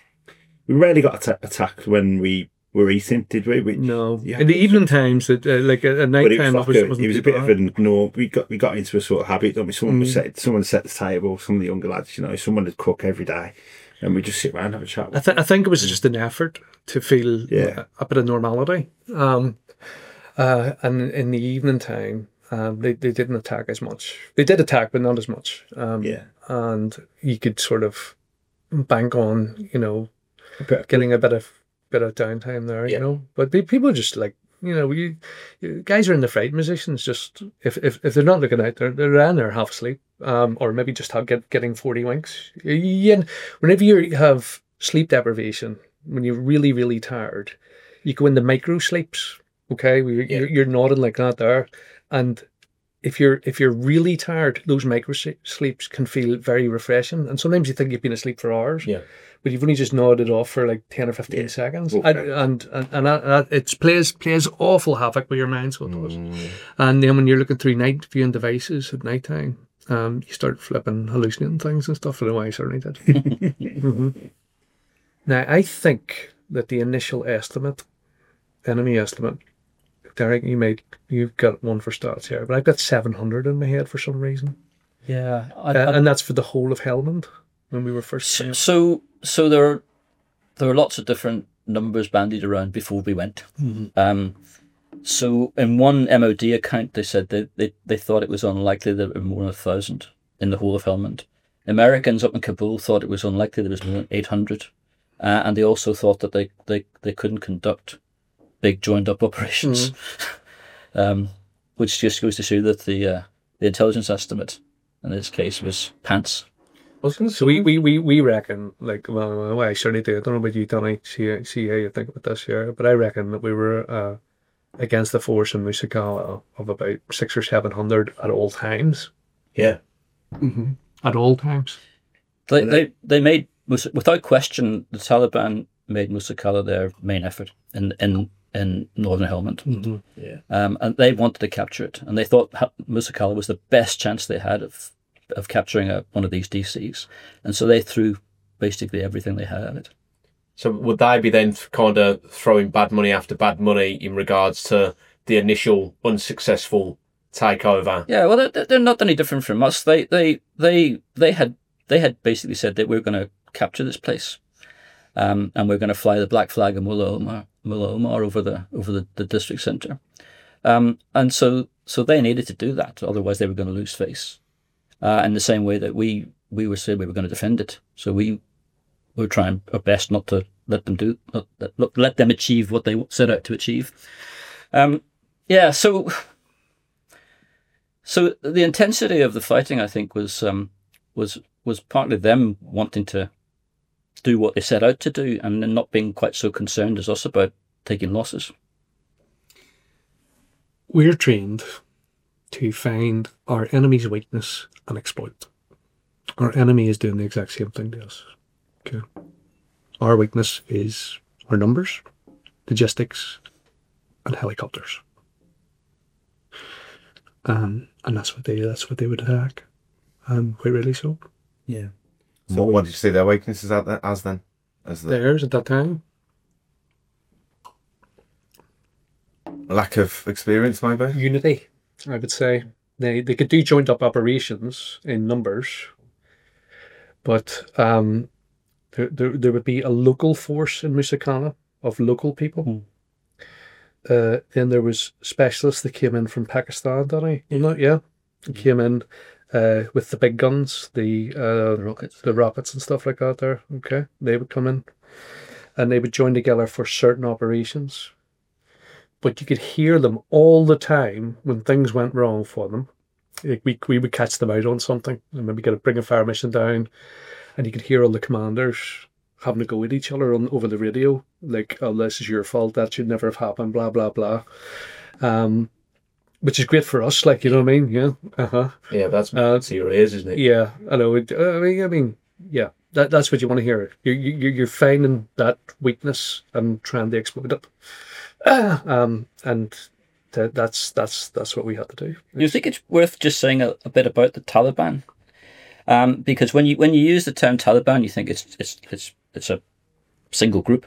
we rarely got atta- attacked when we were eating, did we? we No. Yeah. In the evening times, it, uh, like at, at night But it time, was, it like was, a, it wasn't it was a too bit of bad. an ignore. We got we got into a sort of habit, don't we? Someone would Mm. set someone would set the table. Some of the younger lads, you know, someone would cook every day, and we just sit around and have a chat. I, th- I think it was just an effort to feel Yeah. a, a bit of normality. Um, uh, and in the evening time, um, they, they didn't attack as much. They did attack, but not as much. Um, Yeah. And you could sort of bank on, you know, But- getting a bit of bit of downtime there, Yeah. you know. But pe- people just like, you know, you, you guys are in the fight. Musicians just, if, if, if they're not looking out, they're they're around there half asleep, um, or maybe just have, get getting forty winks. You, whenever you have sleep deprivation, when you're really really tired, you go into micro sleeps. Okay, you're, Yeah. you're, you're nodding like that there, and if you're if you're really tired, those micro se- sleeps can feel very refreshing. And sometimes you think you've been asleep for hours, Yeah. but you've only just nodded off for like ten or fifteen Yeah. seconds, Okay. and and and, and that, that, it plays plays awful havoc with your mind. So it does. Mm. And then when you're looking through night viewing devices at night time, um, you start flipping, hallucinating things and stuff. I don't know why I certainly did. hmm Now I think that the initial estimate, enemy estimate, Derek, you made you've got one for stats here, but I've got seven hundred in my head for some reason, Yeah. I, uh, I, and that's for the whole of Helmand when we were first. so, seeing it. so, so there are, there are lots of different numbers bandied around before we went. Um, so in one M O D account, they said they, they, they thought it was unlikely that there were more than a thousand in the whole of Helmand. Americans up in Kabul thought it was unlikely there was more than eight hundred. Uh, and they also thought that they, they, they couldn't conduct big joined up operations. um, which just goes to show that the uh, the intelligence estimate in this case was pants. I was going to So we, we, we, we reckon, like, well, well, I certainly do. I don't know about you, Tony, see, see how you think about this here, but I reckon that we were uh, against the force in Musicala of about six or seven hundred at all times. Yeah. Mm-hmm. At all times. They they, they made Mus- without question, the Taliban made Musa Qala their main effort in in in Northern Helmand. Mm-hmm. Yeah. Um, and they wanted to capture it, and they thought ha- Musa Qala was the best chance they had of of capturing a, one of these D Cs, and so they threw basically everything they had at it. So would they be then kind of throwing bad money after bad money in regards to the initial unsuccessful takeover? Yeah, well, they're, they're not any different from us. They they they they had they had basically said that we're going to capture this place, um, and we're going to fly the black flag of Mullah Omar, Mullah Omar over the over the, the district centre, um, and so so they needed to do that. Otherwise, they were going to lose face. Uh, in the same way that we we were said we were going to defend it, so we were trying our best not to let them do not let, let them achieve what they set out to achieve. Um, yeah, so. So the intensity of the fighting, I think, was um, was was partly them wanting to do what they set out to do, and then not being quite so concerned as us about taking losses. We're trained to find our enemy's weakness and exploit it. Our enemy is doing the exact same thing to us. Okay. Our weakness is our numbers, logistics, and helicopters. Um, and that's what they that's what they would attack. Um, quite really so. Yeah. So what did you see their weaknesses out there as then? As the Theirs at that time. lack of experience, maybe? Unity, I would say. They they could do joint up operations in numbers, but um, there, there there would be a local force in Musa Qala of local people. Mm. Uh, then there was specialists that came in from Pakistan, Danny. You know, yeah, mm. came in uh, with the big guns, the uh, The rockets. the rockets and stuff like that. There, okay, they would come in, and they would join together for certain operations. But you could hear them all the time when things went wrong for them. Like we we would catch them out on something, and maybe get a bring a fire mission down, and you could hear all the commanders having to go at each other on over the radio, like, "Oh, this is your fault. That should never have happened." Blah blah blah. Um, which is great for us, like, you know what I mean? Yeah. Uh huh. Yeah, that's Uh, to your ears, isn't it? Yeah, I know. It, I mean, I mean, yeah. That that's what you want to hear. You you you're finding that weakness and trying to exploit it. Um, and th- that's that's that's what we had to do. You think it's worth just saying a, a bit about the Taliban? Um, because when you when you use the term Taliban, you think it's it's it's it's a single group.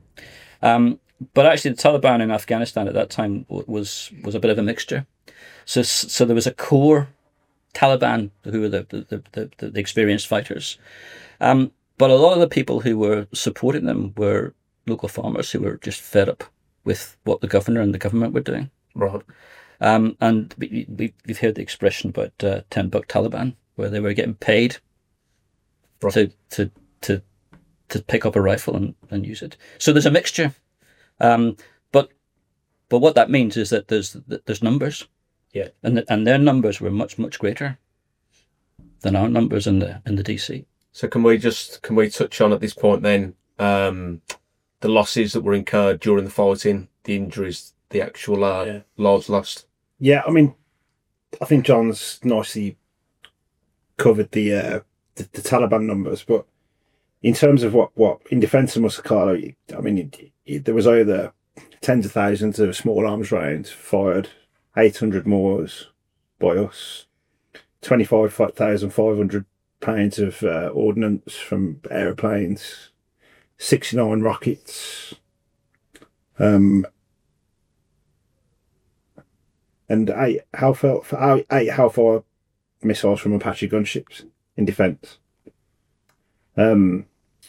Um, but actually, the Taliban in Afghanistan at that time w- was was a bit of a mixture. So so there was a core Taliban who were the the the, the, the experienced fighters, um, but a lot of the people who were supporting them were local farmers who were just fed up with what the governor and the government were doing. Right. Um, and we, we, we've heard the expression about uh, ten buck Taliban, where they were getting paid Right. to, to to to pick up a rifle and, and use it. So there's a mixture. Um, but but what that means is that there's there's numbers. Yeah. And the, and their numbers were much, much greater than our numbers in the in the D C. So can we just can we touch on at this point then um, the losses that were incurred during the fighting, the injuries, the actual uh, Yeah. lives lost? Yeah, I mean, I think John's nicely covered the uh, the, the Taliban numbers, but in terms of what, what in defence of Musa Qala, I mean, it, it, there was over tens of thousands of small arms rounds fired, eight hundred Moors by us, twenty-five thousand five hundred pounds of uh, ordnance from aeroplanes, sixty-nine rockets, um, and eight Hellfire, eight Hellfire missiles from Apache gunships in defence. Um,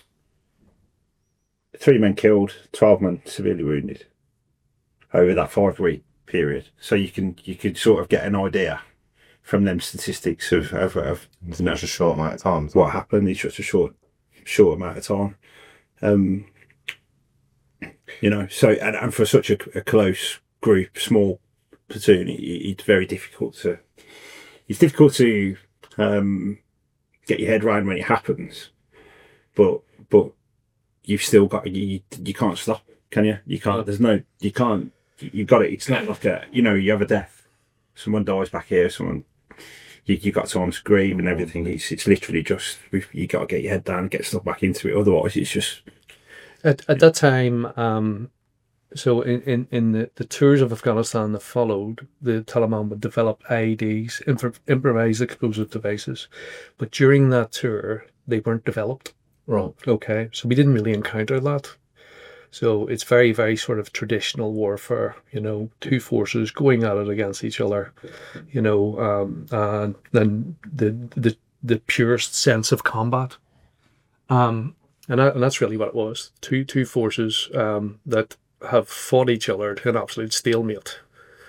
three men killed, twelve men severely wounded over that five-week period. So you can you could sort of get an idea from them statistics of of, of It's not a short amount of time. what happened in such a short short amount of time. Um, you know, so and, and for such a, a close group, small platoon, it, it's very difficult to it's difficult to um, get your head around when it happens. But but you've still got you you can't stop, can you? You can't. There's no you can't. You've got it. It's not like a you know you have a death. Someone dies back here. Someone you you got time to grieve and everything. It's it's literally just you got to get your head down and get stuck back into it. Otherwise, it's just At at that time, um, so in, in, in the, the tours of Afghanistan that followed, the Taliban would develop I E Ds, imp- improvised explosive devices, but during that tour, they weren't developed. Right. Okay, so we didn't really encounter that. So it's very, very sort of traditional warfare, you know, two forces going at it against each other, you know, um, and then the the the purest sense of combat. Um, and, that, and that's really what it was. Two two forces um, that have fought each other to an absolute stalemate.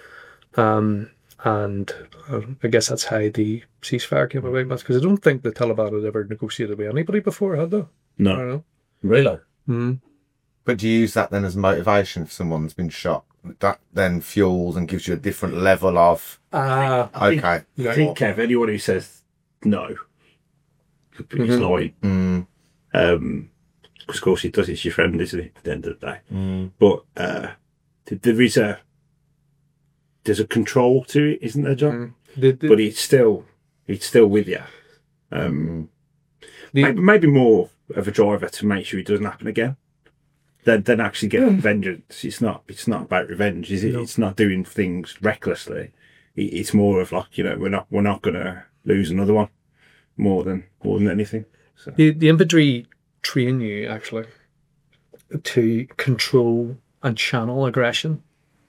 Um, and uh, I guess that's how the ceasefire came about, because I don't think the Taliban had ever negotiated with anybody before, had they? I no. don't know. Really? Mm-hmm. But do you use that then as motivation if someone's been shot? That then fuels and gives you a different level of, Ah, okay. I think, Kev, anyone who says no is Mhm. lying. Mm, Um, because of course it does. It's your friend, isn't it? At the end of the day. mm, But uh, th- there is a there's a control to it, isn't there, John? the, the, But it's still it's still with you. Um, the, maybe, maybe more of a driver to make sure it doesn't happen again. Than than actually get vengeance. It's not it's not about revenge, is it? No. It's not doing things recklessly. It, it's more of like, you know, we're not we're not gonna lose another one more than more than anything. So the, the infantry train you actually to control and channel aggression,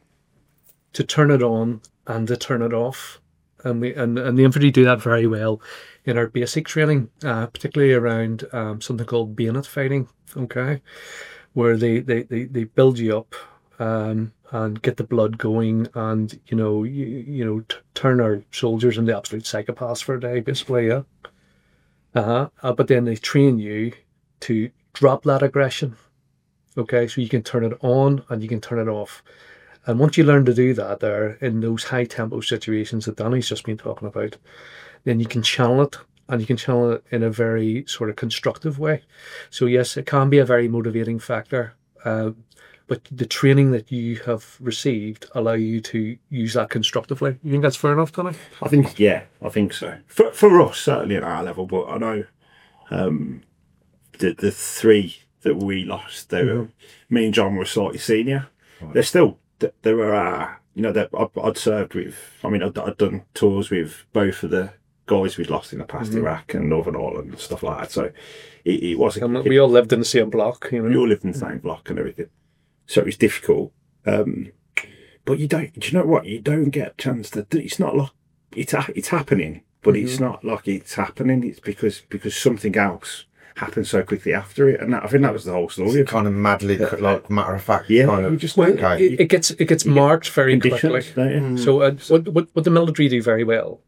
to turn it on and to turn it off. And we and, and the infantry do that very well in our basic training, uh, particularly around um, something called bayonet fighting, okay? Where they, they, they, they build you up um, and get the blood going, and, you know, you, you know, t- turn our soldiers into absolute psychopaths for a day, basically, yeah. Uh-huh. Uh, but then they train you to drop that aggression, okay? So you can turn it on and you can turn it off. And once you learn to do that there in those high tempo situations that Danny's just been talking about, then you can channel it, and you can channel it in a very sort of constructive way. So yes, it can be a very motivating factor, uh, but the training that you have received allow you to use that constructively. You think that's fair enough, Danny? I think yeah, I think so. For for us, certainly at our level, but I know um, the the three that we lost, they were, me and John were slightly senior. Right. They're still they were uh, you know that I'd, I'd served with. I mean, I'd, I'd done tours with both of the guys we'd lost in the past, Mhm. Iraq and Northern Ireland and stuff like that. So it, it wasn't. And we all lived in the same block, you we know. all lived in the same block and everything, so it was difficult. Um, but you don't. Do you know what? You don't get a chance to. Do, it's not like it's ha- it's happening, but Mhm. it's not like it's happening. It's because because something else happened so quickly after it, and that, I think that was the whole story. kind of madly, like matter of fact, Yeah, kind you of. just Well, Okay. it, it gets it gets marked very quickly. conditions, don't you? So uh, what, what what the military do very well,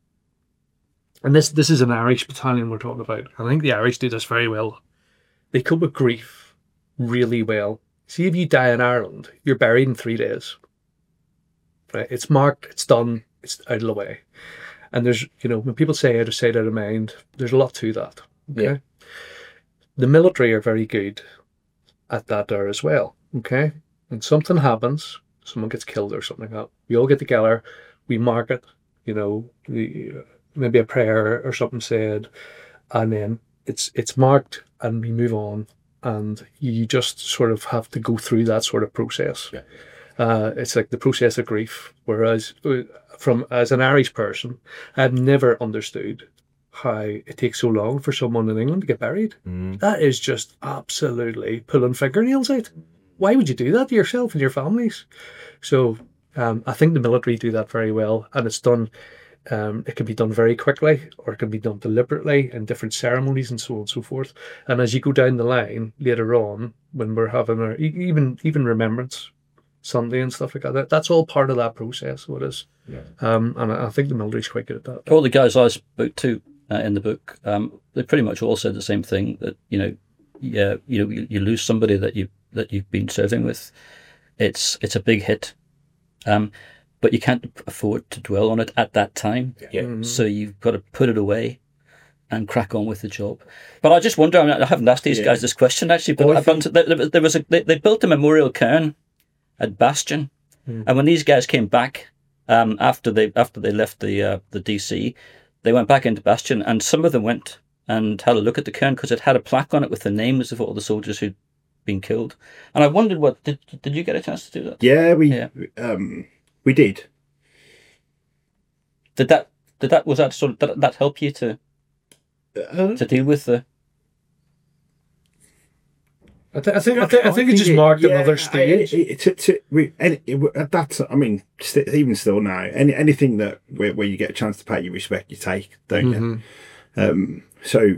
and this this is an Irish battalion we're talking about. I think the Irish do this very well. They cope with grief really well. See, if you die in Ireland, you're buried in three days. Right? It's marked, it's done, it's out of the way. And there's, you know, when people say out of sight, out of mind, there's a lot to that. Okay. Yeah. The military are very good at that there as well. Okay. When something happens, someone gets killed or something like that, we all get together, we mark it, you know, the, maybe a prayer or something said, and then it's it's marked and we move on, and you just sort of have to go through that sort of process. Yeah. Uh, it's like the process of grief. Whereas, uh, from as an Irish person, I've never understood how it takes so long for someone in England to get buried. Mm. That is just absolutely pulling fingernails out. Why would you do that to yourself and your families? So um, I think the military do that very well, and it's done. Um, it can be done very quickly, or it can be done deliberately in different ceremonies and so on and so forth. And as you go down the line later on, when we're having our e- even even Remembrance Sunday and stuff like that, that's all part of that process. So it is. Yeah. Um, and I I think the military's quite good at that. All the guys I spoke to uh, in the book, um, they pretty much all said the same thing, that, you know, yeah, you know, you, you lose somebody that you that you've been serving with, it's it's a big hit, um, but you can't afford to dwell on it at that time. Yeah. Mhm. So you've got to put it away and crack on with the job. But I just wonder, I, mean, I haven't asked these Yeah. guys this question actually, but Well, I I found there, there there was a they, they built a memorial cairn at Bastion, Mm. and when these guys came back um, after they after they left the uh, the D C, they went back into Bastion, and some of them went and had a look at the cairn because it had a plaque on it with the names of all the soldiers who'd been killed. And I wondered, what did did you get a chance to do that? Yeah, we Yeah. um we did. Did that did that was that sort of did that help you to Uh, to deal with the? I, th- I think I, th- I think it just marked another stage. I, it, to, to, we, any, it, that's, I mean, st- even still now, any anything that where, where you get a chance to pay your respect, you take, don't you? Um, so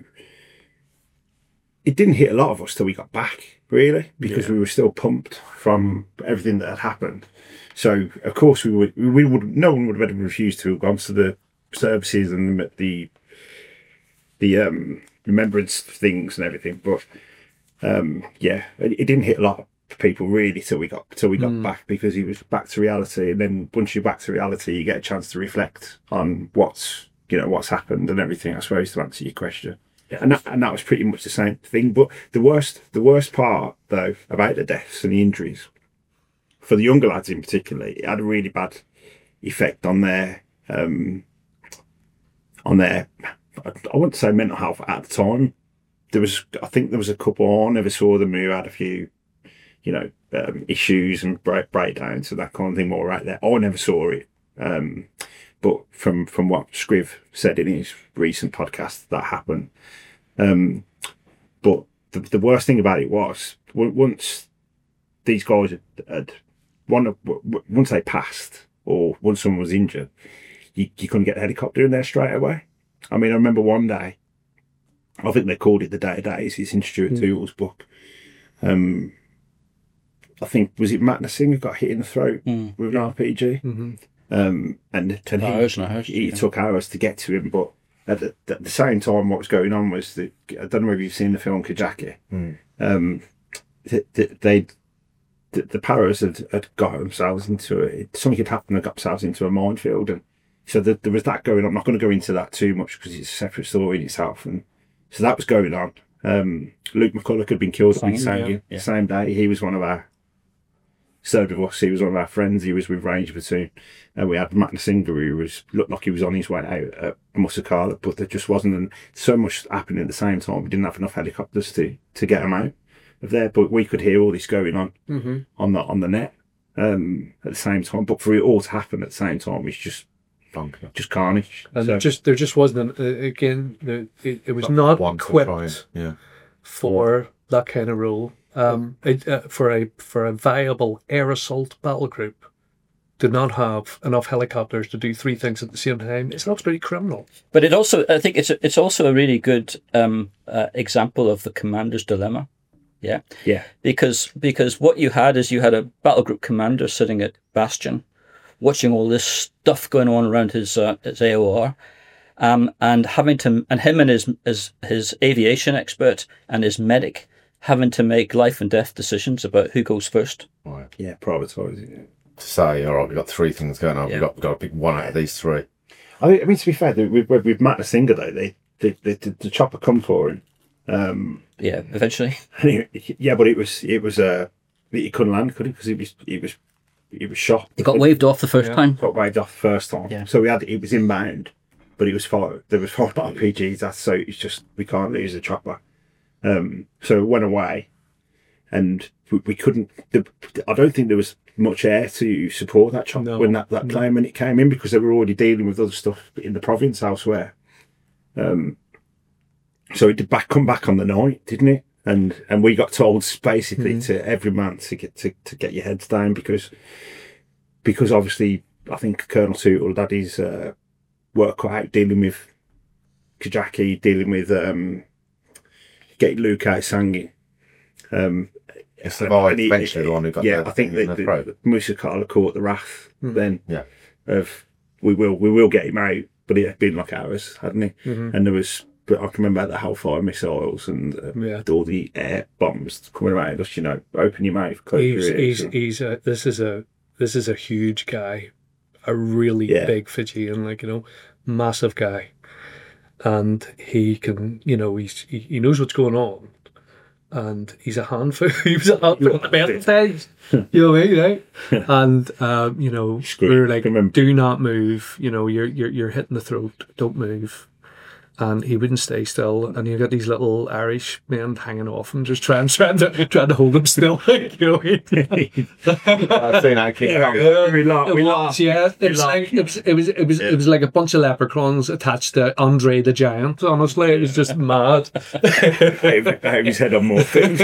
it didn't hit a lot of us till we got back, really, because we were still pumped from everything that had happened. So of course we would, we would, no one would have ever refused to have gone to the services and the the, the um, remembrance things and everything, but. Um, yeah, it, it didn't hit a lot of people really till we got till we got Mm. back, because he was back to reality, and then once you're back to reality, you get a chance to reflect on what's you know what's happened and everything. I suppose, to answer your question, yeah, and that, and that was pretty much the same thing. But the worst the worst part though about the deaths and the injuries for the younger lads in particular, it had a really bad effect on their um, on their I wouldn't say mental health at the time. There was, I think there was a couple, I never saw them who had a few, you know, um, issues and break, breakdowns and that kind of thing more right there. I never saw it. Um, but from, from what Scriv said in his recent podcast, that happened. Um, but the, the worst thing about it was, w- once these guys had, had one of, w- once they passed, or once someone was injured, you, you couldn't get a helicopter in there straight away. I mean, I remember one day, I think they called it the Day of Days. It's in Stuart mm. Tootle's book. Um, I think, was it Matt Nassing who got hit in the throat mm. with an R P G? Mm-hmm. Um, and and he, hours and hours, he yeah. took hours to get to him, but at the, at the same time, what was going on was that, I don't know if you've seen the film Kajaki. Mm. Um, they, they the, the Paras had, had got themselves into it. Something had happened and got themselves into a minefield, and so the, there was that going on. I'm not going to go into that too much because it's a separate story in itself, and so that was going on. Um, Luke McCulloch had been killed Same, at Sangin yeah, yeah. the same day. He was one of our, served with us, he was one of our friends. He was with Range Platoon. And we had Matt Nasinga, who was, looked like he was on his way out at Musakala, but there just wasn't, and so much happening at the same time. We didn't have enough helicopters to, to get him out of there, but we could hear all this going on Mm-hmm. on the on the net um, at the same time. But for it all to happen at the same time, it's just Bunker. just carnage. And So- just there just wasn't an, uh, again the, it, it was not One to equipped try and- yeah. for that kind of role. Um, it, uh, for a for a viable air assault battle group, did not have enough helicopters to do three things at the same time. It's absolutely criminal. But it also, I think it's a, it's also a really good um, uh, example of the commander's dilemma. Yeah, yeah, because because what you had is you had a battle group commander sitting at Bastion, watching all this stuff going on around his uh, his A O R, um, and having to and him and his his his aviation expert and his medic having to make life and death decisions about who goes first. Right. yeah, privatising it. To say, all right, we've got three things going on. Yeah. We've got, we've got to pick one out of these three. I, I mean, to be fair, with, with, with Matt Nasinga though, they, they, they, the, the chopper come for him. Um, Yeah, eventually. and he, yeah, but it was it was uh, he couldn't land, could he? Because he was he was he was shot. He got waved off the first Yeah. time. Got waved off the first time. Yeah. So we had it was inbound, but it was followed. There was followed by R P Gs. That's so it's just we can't lose the chopper. Um, so it went away, and we, we couldn't. The, I don't think there was much air to support that chopper No. when that that No. came when it came in, because they were already dealing with other stuff in the province elsewhere. Um, so it did back come back on the night, didn't it? And and we got told basically to every man to get to, to get your heads down, because because obviously I think Colonel Tootle had his uh, work cut out dealing with Kajaki, dealing with um, getting Luke out Sangin. Um, He survived and he- eventually, the one who got yeah, the, I think in that the the, throat. Musa Carla caught the wrath then Yeah. of we will we will get him out, but it had been like hours, hadn't he? Mm-hmm. And there was, but I can remember the Hellfire missiles and uh, Yeah. all the air bombs coming around us. You know, open your mouth, close He's your ears. he's he's a this is a this is a huge guy, a really Yeah. big Fijian, like you know, massive guy, and he can you know he's he, he knows what's going on, and he's a handful. He was a handful at the best of times. You know what I mean, right? And um, you know, Screw we were it. like, Remember. "Do not move." You know, you're you're you're hitting the throat. Don't move. And he wouldn't stay still, and you got these little Irish men hanging off him, just trying, trying to, trying to hold him still. Like, you know, I've seen that kid. Yeah, we laugh. it We was, laugh. yeah, it was, laugh. like, it was, it was, it was, it was like a bunch of leprechauns attached to Andre the Giant. Honestly, it was just mad. I hope his head on more things.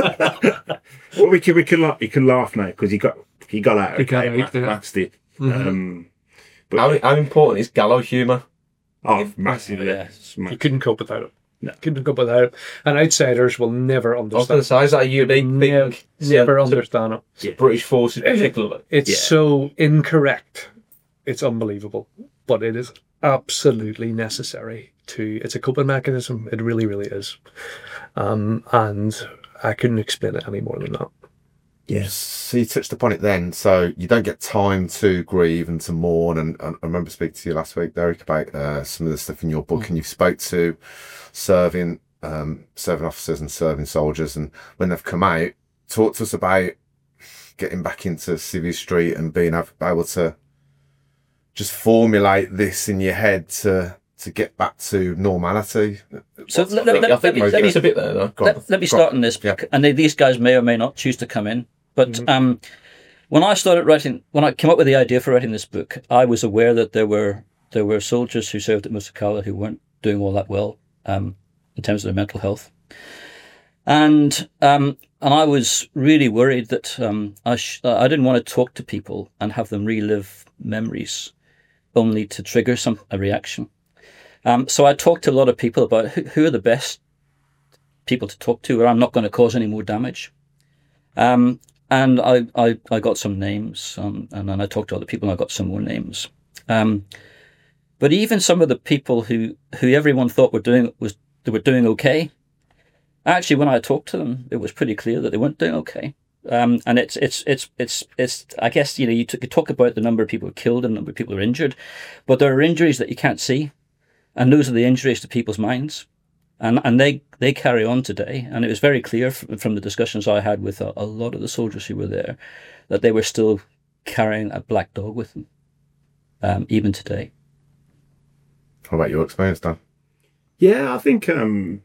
Well, we can we can laugh. You can laugh now because he got he got out. He got Okay, out, yeah. Max did. Mhm. Um, but How, how important is gallows humour? oh, massively. Yeah. You couldn't cope without it. No. Couldn't cope without it. And outsiders will never I was going to understand. say, is that a unique Never, thing? never to understand it. Yeah. British forces particularly. It's Yeah. so incorrect. It's unbelievable, but it is absolutely necessary to. It's a coping mechanism. It really, really is. Um, and I couldn't explain it any more than that. Yes. So you touched upon it then. So you don't get time to grieve and to mourn. And, and I remember speaking to you last week, Derek, about uh, some of the stuff in your book, and you spoke to serving um, serving officers and serving soldiers, and when they've come out, talk to us about getting back into Civvy Street and being able to just formulate this in your head to to get back to normality. So What's- let- I think, let- I think let me- it's, let me- it's a bit there, though. Go on. Let, let me Go start on. on this, Yeah. and they, these guys may or may not choose to come in. But Mhm. um, when I started writing, when I came up with the idea for writing this book, I was aware that there were there were soldiers who served at Musakala who weren't doing all that well um, in terms of their mental health, and um, and I was really worried that um, I sh- I didn't want to talk to people and have them relive memories, only to trigger some a reaction. Um, so I talked to a lot of people about who, who are the best people to talk to, where I'm not going to cause any more damage. Um, and I, I, I got some names, um, and then I talked to other people, and I got some more names. Um, but even some of the people who, who everyone thought were doing was they were doing okay. Actually, when I talked to them, it was pretty clear that they weren't doing okay. Um, and it's it's it's it's it's. I guess you know you, t- you talk about the number of people killed and the number of people who are injured, but there are injuries that you can't see, and those are the injuries to people's minds. And and they, they carry on today. And it was very clear from, from the discussions I had with a, a lot of the soldiers who were there that they were still carrying a black dog with them, um, even today. How about your experience, Dan? Yeah, I think. Um,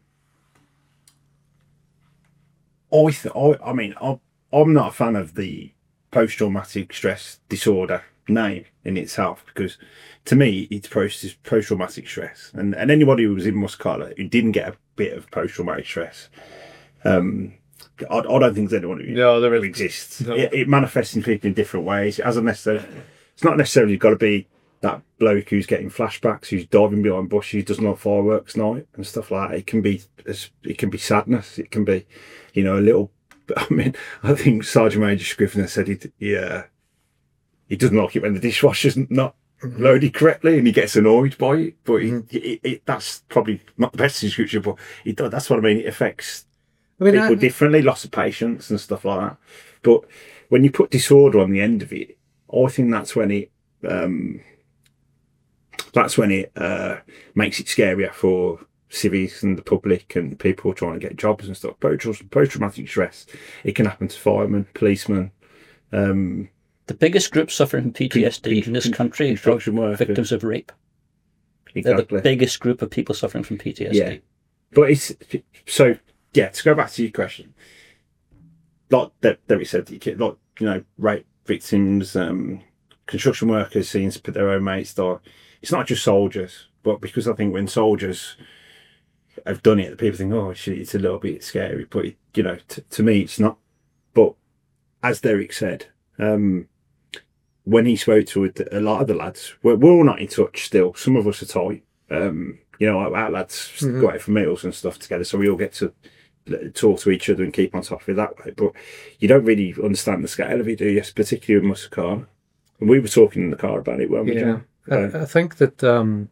I, th- I, I mean, I, I'm not a fan of the post-traumatic stress disorder name in itself, because to me it's post post-traumatic stress, and and anybody who was in Muscala who didn't get a bit of post-traumatic stress, um, I, I don't think there's anyone who, No, there who isn't. exists. No. It, it manifests in people in different ways. It hasn't necessarily. It's not necessarily got to be that bloke who's getting flashbacks, who's diving behind bushes, doesn't like fireworks night and stuff like that. It can be, it can be sadness. It can be, you know, a little. I mean, I think Sergeant Major Scrivener said he, yeah, he doesn't like it when the dishwasher's not loaded correctly, and he gets annoyed by it. But he, it, it, that's probably not the best description, but it does. That's what I mean. It affects I mean, people I- differently, loss of patience and stuff like that. But when you put disorder on the end of it, I think that's when it um, that's when it uh, makes it scarier for civvies and the public and people trying to get jobs and stuff. Post post-traumatic stress, it can happen to firemen, policemen, um, The biggest group suffering from P T S D in this country are construction workers. victims of rape. They're Exactly. the biggest group of people suffering from P T S D. Yeah. But it's so yeah. To go back to your question, like that, that we said, you can- like you know, rape victims, um, construction workers seeing to put their own mates die. It's not just soldiers, but because I think when soldiers have done it, people think, oh shit, it's a little bit scary. But it, you know, t- to me, it's not. But as Derek said, um, when he spoke to a lot of the lads, we're, we're all not in touch still. Some of us are tight. Um, you know, our lads Mhm. go out for meals and stuff together, so we all get to talk to each other and keep on top of it that way. But you don't really understand the scale of it, do you? Particularly with Musakala. And we were talking in the car about it, weren't we, Yeah, John? I, I think that. Um,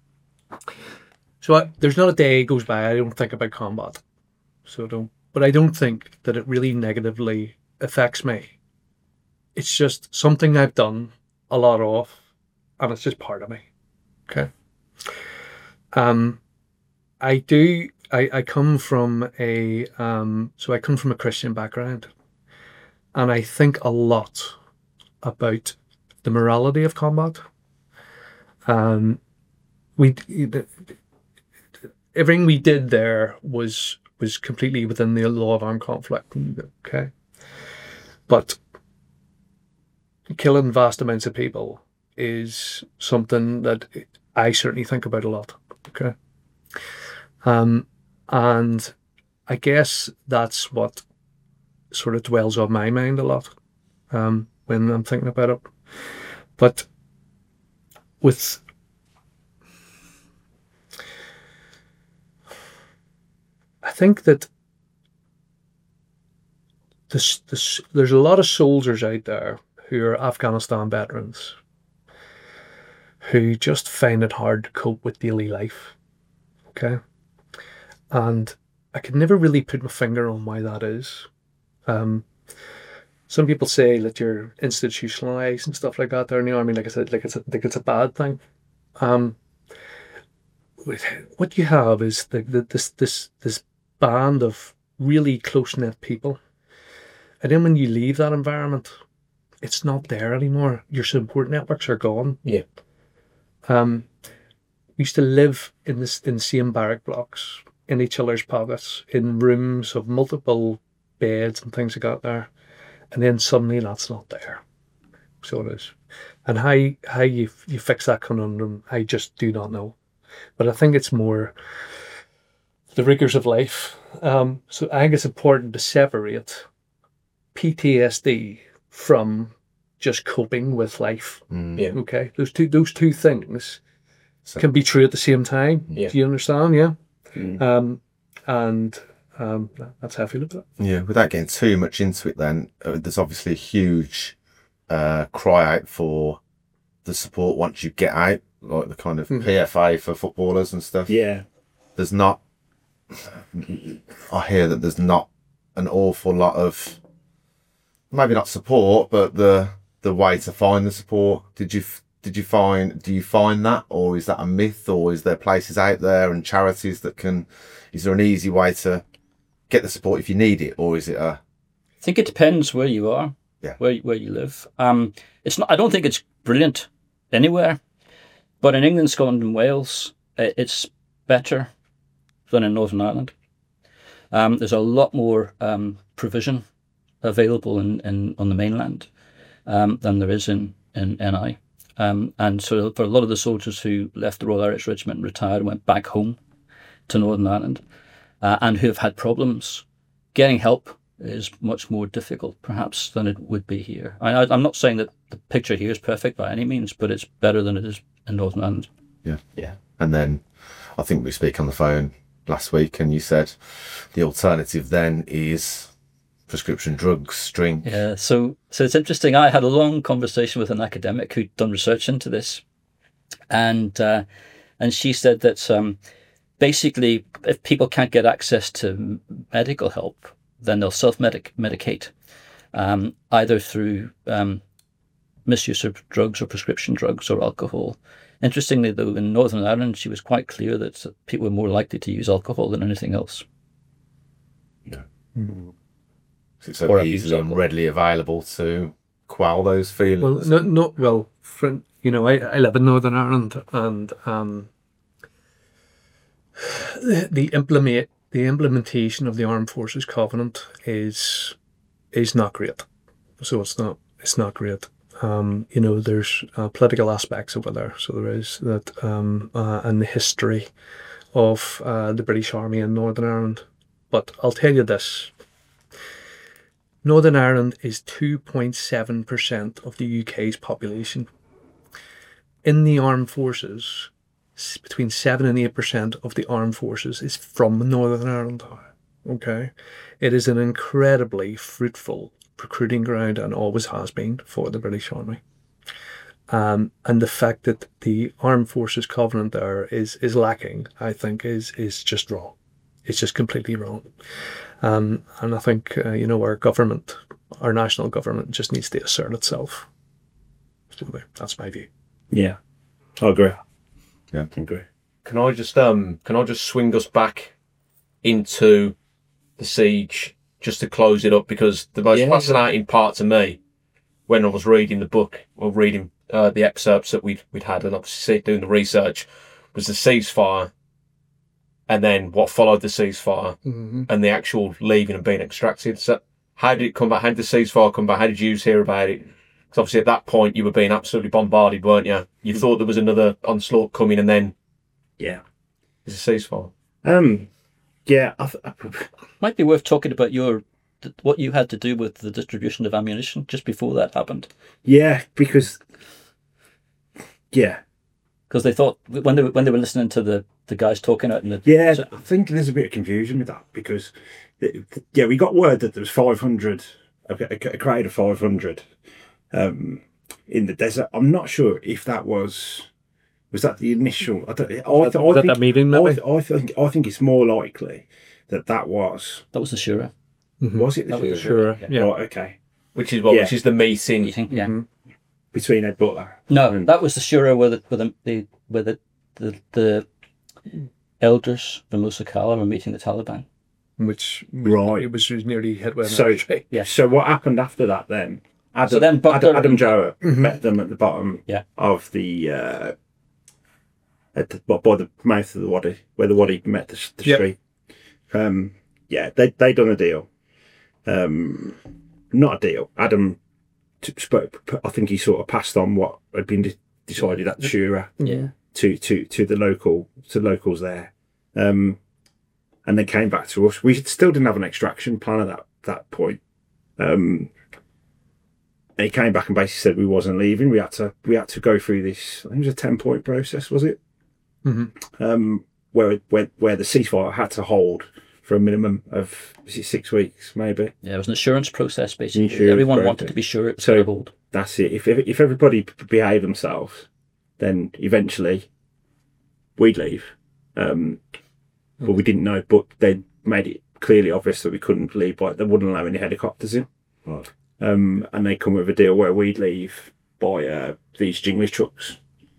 so I, there's not a day goes by I don't think about combat. So don't. But I don't think that it really negatively affects me. It's just something I've done a lot of, and it's just part of me. Okay. Um, I do I, I come from a um, so I come from a Christian background, and I think a lot about the morality of combat. Um, we everything we did there was was completely within the law of armed conflict. Okay, but killing vast amounts of people is something that I certainly think about a lot. Okay, um, and I guess that's what sort of dwells on my mind a lot um, when I'm thinking about it. But with I think that this, this, there's a lot of soldiers out there who are Afghanistan veterans who just find it hard to cope with daily life. Okay? And I could never really put my finger on why that is. Um, some people say that you're institutionalized and stuff like that there in the army, like I said, like it's a, like it's a bad thing. Um, what you have is the, the, this this this band of really close-knit people, and then when you leave that environment, it's not there anymore. Your support networks are gone. Yeah. Um, we used to live in this in the same barrack blocks, in each other's pockets, in rooms of multiple beds and things like that there, and then suddenly that's not there. So it is. And how how you you fix that conundrum, I just do not know. But I think it's more the rigors of life. Um, so I think it's important to separate P T S D from just coping with life. Mm. Yeah. Okay, those two those two things So- can be true at the same time. Yeah. Do you understand? Yeah. Mm. Um, and um, that's how I feel about it. Yeah, without getting too much into it, then uh, there's obviously a huge uh, cry out for the support once you get out, like the kind of Mhm. P F A for footballers and stuff. Yeah. There's not. I hear that there's not an awful lot of, maybe not support, but the the way to find the support. Did you did you find? Do you find that, or is that a myth, or is there places out there and charities that can? Is there an easy way to get the support if you need it, or is it a? I think it depends where you are, Yeah. where where you live. Um, it's not. I don't think it's brilliant anywhere, but in England, Scotland, and Wales, i- it's better than in Northern Ireland. Um, there's a lot more um, provision available in, in on the mainland um, than there is in in N I. Um, and so for a lot of the soldiers who left the Royal Irish Regiment, retired, and went back home to Northern Ireland, uh, and who have had problems getting help is much more difficult, perhaps, than it would be here. I, I, I'm not saying that the picture here is perfect by any means, but it's better than it is in Northern Ireland. Yeah. Yeah. And then I think we speak on the phone last week, and you said the alternative then is prescription drugs, drink. Yeah, so so it's interesting. I had a long conversation with an academic who'd done research into this, and uh, and she said that um, basically, if people can't get access to medical help, then they'll self-medicate, um, either through um, misuse of drugs or prescription drugs or alcohol. Interestingly, though, in Northern Ireland, she was quite clear that people were more likely to use alcohol than anything else. It's so Or easily abuse and readily available to quell those feelings. Well, no, no. Well, friend, you know, I, I live in Northern Ireland, and um, the, the implement the implementation of the Armed Forces Covenant is is not great. So it's not it's not great. Um, you know, there's uh, political aspects over there. So there is that, um, uh, and the history of uh, the British Army in Northern Ireland. But I'll tell you this. Northern Ireland is two point seven percent of the U K's population. In the armed forces, s- between seven and eight percent of the armed forces is from Northern Ireland. Okay? It is an incredibly fruitful recruiting ground and always has been for the British Army. Um, and the fact that the Armed Forces Covenant there is, is lacking, I think, is, is just wrong. It's just completely wrong. Um, and I think, uh, you know, our government, our national government just needs to assert itself. So that's my view. Yeah. I agree. Yeah. I agree. Can I just um can I just swing us back into the siege just to close it up, because the most Yeah. fascinating part to me when I was reading the book or reading uh, the excerpts that we'd, we'd had and obviously doing the research was the ceasefire and then what followed the ceasefire Mm-hmm. and the actual leaving and being extracted. So how did it come back? How did the ceasefire come back? How did you hear about it? Because obviously at that point you were being absolutely bombarded, weren't you? You thought there was another onslaught coming and then Yeah. there's a ceasefire. Um. Yeah. I th- I, Might be worth talking about your th- what you had to do with the distribution of ammunition just before that happened, yeah. Because. Yeah. because they thought when they were, when they were listening to the, the guys talking out in the Yeah. so- I think there's a bit of confusion with that because, it- yeah, we got word that there was five hundred, a, a, a crowd of five hundred, um, in the desert. I'm not sure if that was. Was that the initial? I don't. I, th- I Was that think, that meeting, I, maybe? th- I think. I think it's more likely that that was. that was the Shura Was it the That was the Sure. Yeah. Yeah. Right. Okay. Which is what? Yeah. Which is the meeting. meeting. Yeah. Mhm. Between Ed Butler. No, Mm. that was the Shura where the where the, the where the, the the elders from Musa Kala were meeting the Taliban. Which Right. it was nearly hit with an So- archery. Yeah. So what happened after that then? Adam, So then Butler Adam, Adam and- Joa Mhm. met them at the bottom Yeah. of the uh, at the by the mouth of the wadi, where the wadi met the, the Yep. street. Um, yeah, they they done a deal. Um, not a deal. Adam t- spoke. I think he sort of passed on what had been de- decided at the Shura Yeah. to to to the local to locals there, um, and they came back to us. We still didn't have an extraction plan at that that point. Um, and he came back and basically said we wasn't leaving. We had to we had to go through this. I think it was a ten point process, was it? Mhm. Um, where where where the ceasefire had to hold for a minimum of was it six weeks, maybe. Yeah, it was an assurance process basically. Insurance Everyone process. wanted to be sure it was So- going to hold. That's it. If if, if everybody p- behave themselves, then eventually we'd leave. Um, but we didn't know. But they made it clearly obvious that we couldn't leave. But they wouldn't allow any helicopters in. Right. Um, and they come with a deal where we'd leave by uh, these jingly trucks.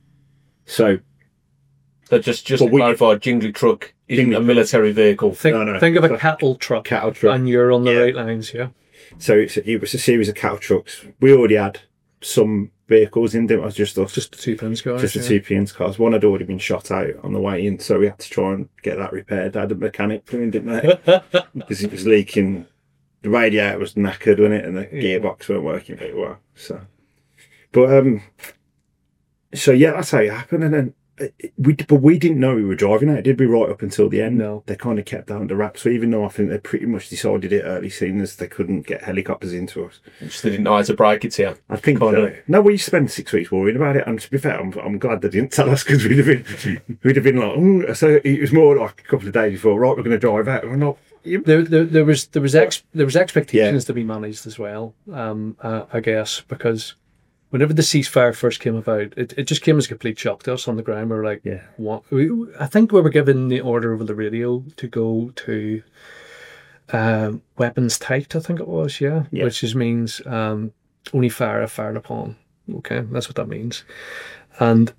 So So just just But to we- clarify, Jingly truck isn't Jingly a truck. military vehicle. Think, No, no. think of a So- cattle truck, cattle truck. and you're on the Yeah. right lines, yeah. So it's, it was a series of cattle trucks. We already had some vehicles in them. It was just us, Just the two pins guys. just the yeah. two P N's cars. One had already been shot out on the way in, so we had to try and get that repaired. I had a mechanic come in, didn't they? Because it was leaking. The radiator was knackered, wasn't it? And the Yeah. gearbox weren't working very well. So, but um, so yeah, that's how it happened. And then uh, we, but we didn't know we were driving it, did we? Right up until the end. No. They kind of kept that under wraps. So even though I think they pretty much decided it early, seeing as they couldn't get helicopters into us. Just they didn't know how to break it here. I think Kind so. of. No, we spent six weeks worrying about it, and to be fair, I'm, I'm glad they didn't tell us because we'd have been we'd have been like, oh. So it was more like a couple of days before. Right, we're going to drive out. We're not. You, There, there, there was there was ex, there was expectations to be managed as well. Um, uh, I guess because whenever the ceasefire first came about, it, it just came as a complete shock to us on the ground. We were like, Yeah. what? We, I think we were given the order over the radio to go to um, weapons tight. I think it was, yeah, Yeah. which just means um, only fire if fired upon. Okay, that's what that means, and.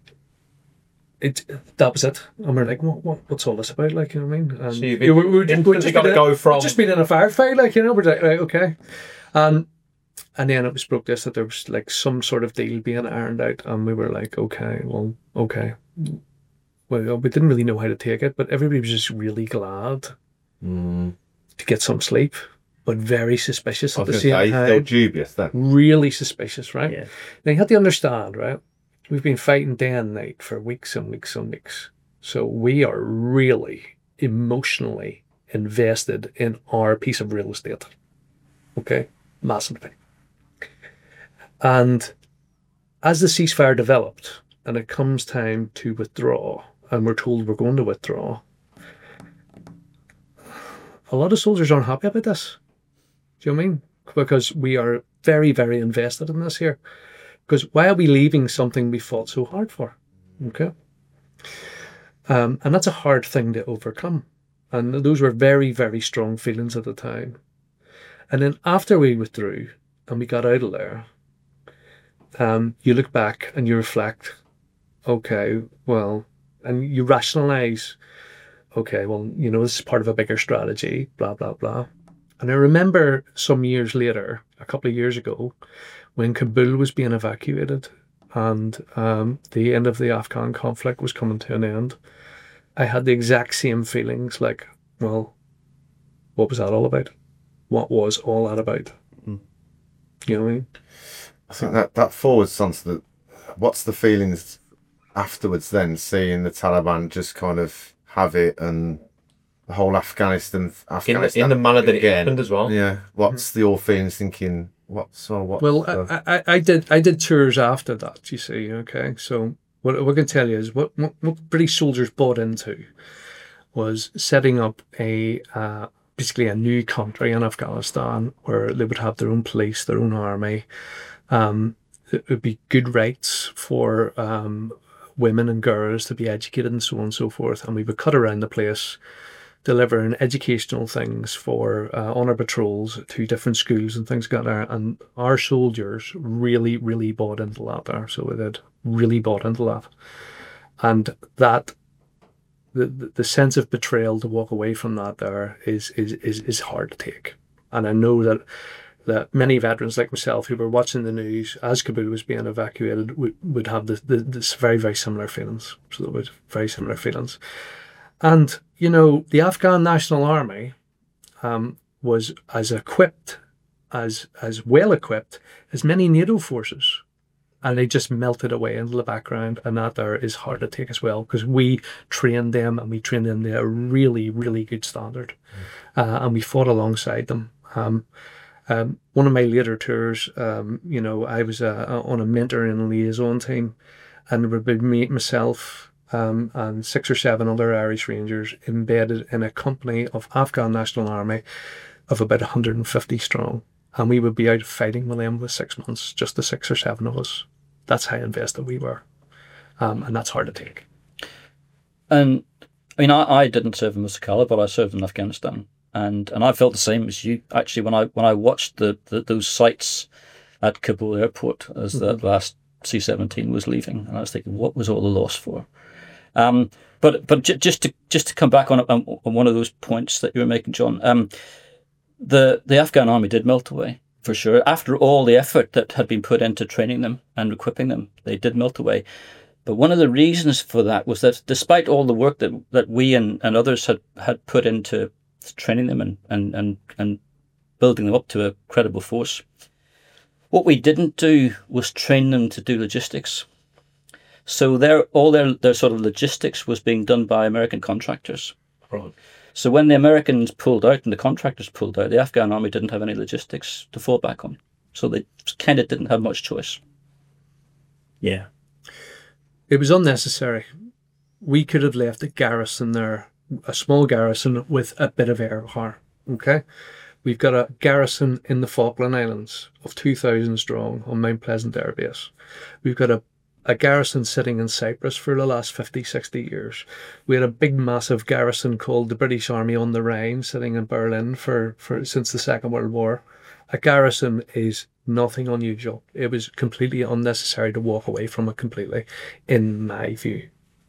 It that was it, and we're like, what, what what's all this about? Like, you know what I mean? And So you've we were, we were just, we were instantly just gotta been go in- from- we've just been in a firefight, like, you know. We're like, right, okay, and and then it was broke this that there was like some sort of deal being ironed out, and we were like, okay, well, okay. Well, we didn't really know how to take it, but everybody was just really glad Mm. to get some sleep, but very suspicious I at was the going to same say, still time. dubious then. Really suspicious, right? Yeah. Now you have to understand, right? We've been fighting day and night for weeks and weeks and weeks. So we are really emotionally invested in our piece of real estate. Okay? Massively. And as the ceasefire developed and it comes time to withdraw, and we're told we're going to withdraw, a lot of soldiers aren't happy about this. Do you know what I mean? Because we are very, very invested in this here. Because why are we leaving something we fought so hard for? Okay? Um, and that's a hard thing to overcome. And those were very, very strong feelings at the time. And then after we withdrew and we got out of there, um, you look back and you reflect, okay, well, and you rationalise okay, well, you know, this is part of a bigger strategy, blah, blah, blah. And I remember some years later, a couple of years ago, when Kabul was being evacuated and um, the end of the Afghan conflict was coming to an end, I had the exact same feelings like, well, what was that all about? What was all that about? Mm. You know what I mean? I think that, that forwards onto the, what's the feelings afterwards then, seeing the Taliban just kind of have it and the whole Afghanistan, Afghanistan in the, in the manner that it again. happened as well. Yeah. What's mm-hmm. the all feelings thinking? What's or what? Well, the... I, I, I did I did tours after that. You see, okay. So what what I can tell you is what what, what British soldiers bought into was setting up a uh, basically a new country in Afghanistan where they would have their own police, their own army. Um, it would be good rights for um, women and girls to be educated and so on and so forth. And we would cut around the place, delivering educational things for uh, on our patrols to different schools and things like that. And our soldiers really, really bought into that there. So they did really bought into that. And that the the sense of betrayal to walk away from that there is is is, is hard to take. And I know that that many veterans like myself who were watching the news as Kabul was being evacuated would, would have this, this very, very similar feelings. So they would very similar feelings. And, you know, the Afghan National Army um, was as equipped, as as well equipped as many NATO forces. And they just melted away into the background. And that there is hard to take as well, because we trained them and we trained them to a really, really good standard. Mm. Uh, and we fought alongside them. Um, Um, one of my later tours, um, you know, I was uh, on a mentoring and liaison team, and there would be me, myself, um, and six or seven other Irish Rangers embedded in a company of Afghan National Army of about one hundred fifty strong. And we would be out fighting with them for six months, just the six or seven of us. That's how invested we were. Um, and that's hard to take. And, I mean, I, I didn't serve in Musakala, but I served in Afghanistan. And and I felt the same as you, actually, when I when I watched the, the those sights at Kabul airport as mm-hmm. the last C seventeen was leaving, and I was thinking, what was all the loss for? Um, but but j- just to just to come back on, on on one of those points that you were making, John, um, the the Afghan army did melt away for sure. After all the effort that had been put into training them and equipping them, they did melt away. But one of the reasons for that was that despite all the work that that we and, and others had, had put into training them and, and, and, and building them up to a credible force, what we didn't do was train them to do logistics. So their all their, their sort of logistics was being done by American contractors. Right. So when the Americans pulled out and the contractors pulled out, the Afghan army didn't have any logistics to fall back on. So they kind of didn't have much choice. Yeah. It was unnecessary. We could have left a garrison there, a small garrison with a bit of air power. Okay, we've got a garrison in the Falkland Islands of two thousand strong on Mount Pleasant Air Base. We've got a, a garrison sitting in Cyprus for the last fifty, sixty years. We had a big, massive garrison called the British Army on the Rhine sitting in Berlin for, for since the Second World War. A garrison is nothing unusual. It was completely unnecessary to walk away from it completely, in my view.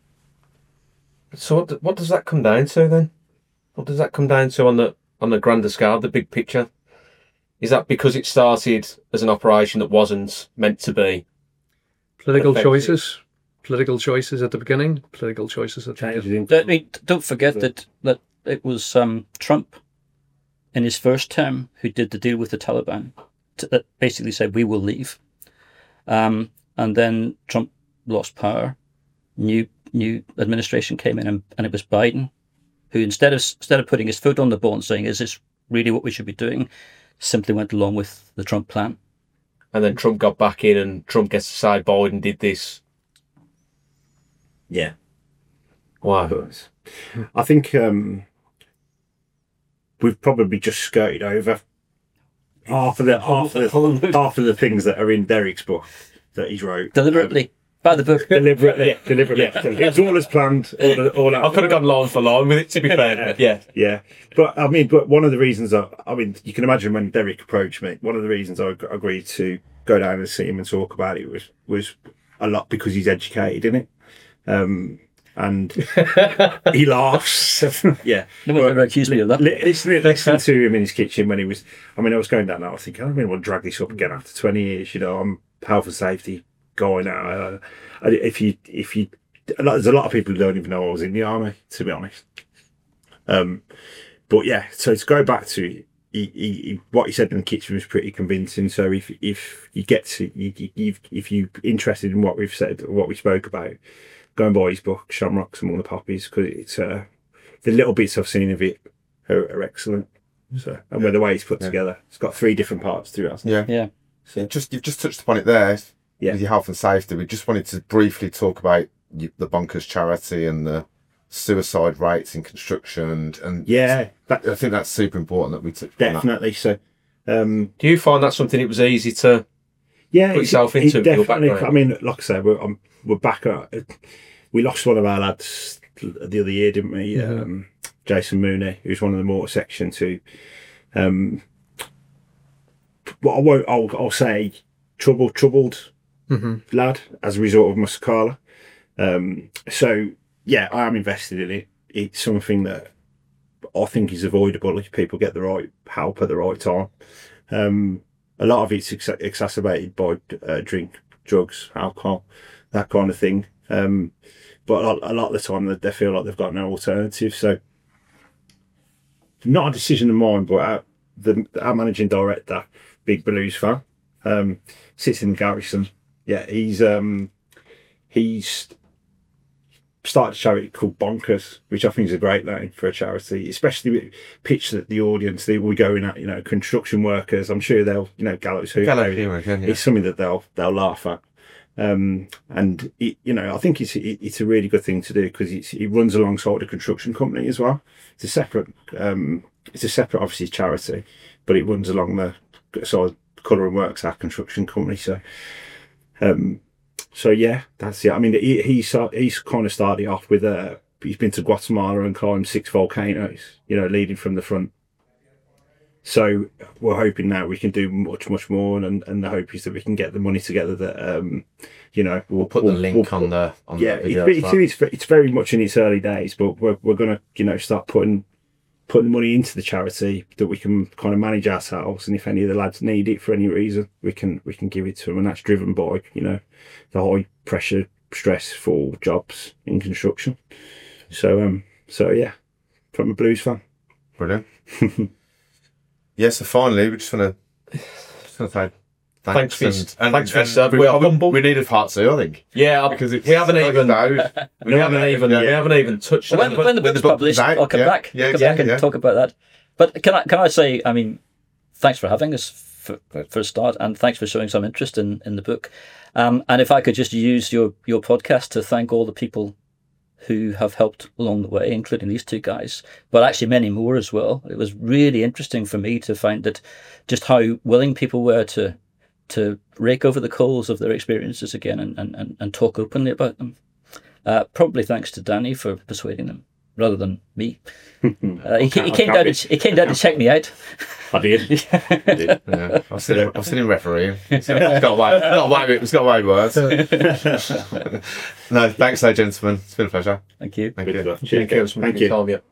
So what, what does that come down to then? What does that come down to on the on the grander scale, the big picture? Is that because it started as an operation that wasn't meant to be? Political effective? choices. Political choices at the beginning, political choices at the end. Don't, I mean, don't forget that, that it was um, Trump in his first term who did the deal with the Taliban to, that basically said, we will leave. Um, and then Trump lost power. New new administration came in, and, and it was Biden who, instead of instead of putting his foot on the ball and saying, is this really what we should be doing, simply went along with the Trump plan. And then Trump got back in, and Trump gets to side Biden did this. Yeah. Wow. I think um, we've probably just skirted over half of the half of the, half of the things that are in Derek's book that he's wrote. Deliberately. Um, By the book. Deliberately. Yeah, deliberately. Yeah. It was all as planned. All, all I could have gone long for long with it, to be fair. Yeah. Yeah. But, I mean, but one of the reasons, I, I mean, you can imagine when Derek approached me, one of the reasons I agreed to go down and see him and talk about it was, was a lot because he's educated in it. Um, and he laughs. Yeah. No one ever accused me of that. Li- Listening, listening to him in his kitchen when he was, I mean, I was going down there, I was thinking, I don't really want to drag this up again after twenty years. You know, I'm health and safety guy now. Uh, if you, if you, there's a lot of people who don't even know I was in the army, to be honest. Um, but yeah, so to go back to he, he, he, what he said in the kitchen was pretty convincing. So if if you get to you, you, if you're interested in what we've said, what we spoke about, go and buy his book, Shamrocks Among the Poppies, because it's uh, the little bits I've seen of it are, are excellent. So and with the way it's put Yeah. together, it's got three different parts to it. Yeah. Yeah. So just you've just touched upon it there Yeah. with your health and safety. We just wanted to briefly talk about you, the Bonkers charity and the suicide rates in construction, and, and Yeah, that, I think that's super important that we took on that. definitely. So. Um, Do you find that something it was easy to Yeah, put yourself it, into it your definitely. background? I mean, like I said, we're um, we're back. At, we lost one of our lads the other year, didn't we? Mhm. Um, Jason Mooney, who's one of the mortar section too. Um, well, I won't. I'll, I'll say troubled, troubled hmm lad as a result of Muscala. Um, so yeah, I am invested in it. It's something that I think is avoidable if people get the right help at the right time. Um, a lot of it's ex- exacerbated by uh, drink, drugs, alcohol, that kind of thing. Um, but a lot, a lot of the time they, they feel like they've got no alternative. So not a decision of mine, but our, the, our managing director, big Blues fan, um, sits in Garrison. Yeah, he's um, he's started a charity called Bonkers, which I think is a great name for a charity, especially with pitch at the audience. They will be going at, you know, construction workers. I'm sure they'll, you know, Gallows Who. Gallows Humor again, yeah. It's something that they'll they'll laugh at. Um, and it, you know, I think it's it, it's a really good thing to do because it's it runs alongside a construction company as well. It's a separate um, it's a separate obviously charity, but it runs along the so Colour and Works, our construction company. So, um, so yeah, that's it. I mean, he he's he's kind of started off with uh, he's been to Guatemala and climbed six volcanoes, you know, leading from the front. So we're hoping now we can do much, much more, and, and the hope is that we can get the money together that, um, you know, we'll, We'll put the link we'll on the on yeah, the video. it's, as well. it's, it's, it's very much in its early days, but we're, we're going to, you know, start putting putting money into the charity that we can kind of manage ourselves, and if any of the lads need it for any reason, we can we can give it to them, and that's driven by, you know, the high pressure, stressful jobs in construction. So um, so yeah, from a Blues fan. Brilliant. Yeah, so finally, we just want to just want to say Thanks thanks, for and, and, thanks for and serving. we, We are we, humble. we needed part two, I think, Yeah, because it's we haven't even out. we haven't even we haven't even touched on When, it. when the when book's the book published, comes out, I'll come yeah. back. Yeah, I'll come exactly, back and yeah. talk about that. But can I can I say, I mean, thanks for having us for, for a start, and thanks for showing some interest in, in the book. Um, and if I could just use your, your podcast to thank all the people who have helped along the way, including these two guys, but actually many more as well. It was really interesting for me to find that just how willing people were to to rake over the coals of their experiences again and, and, and talk openly about them. Uh, probably thanks to Danny for persuading them rather than me. Uh, he, he came down to, he came down to check me out. I did. I did. Yeah, I've seen him, I've seen him refereeing. It's got away, got away, it's got away words. No, thanks, though, gentlemen. It's been a pleasure. Thank you. Thank you. Cheers, Thank you. guys. Thank you. Thank you.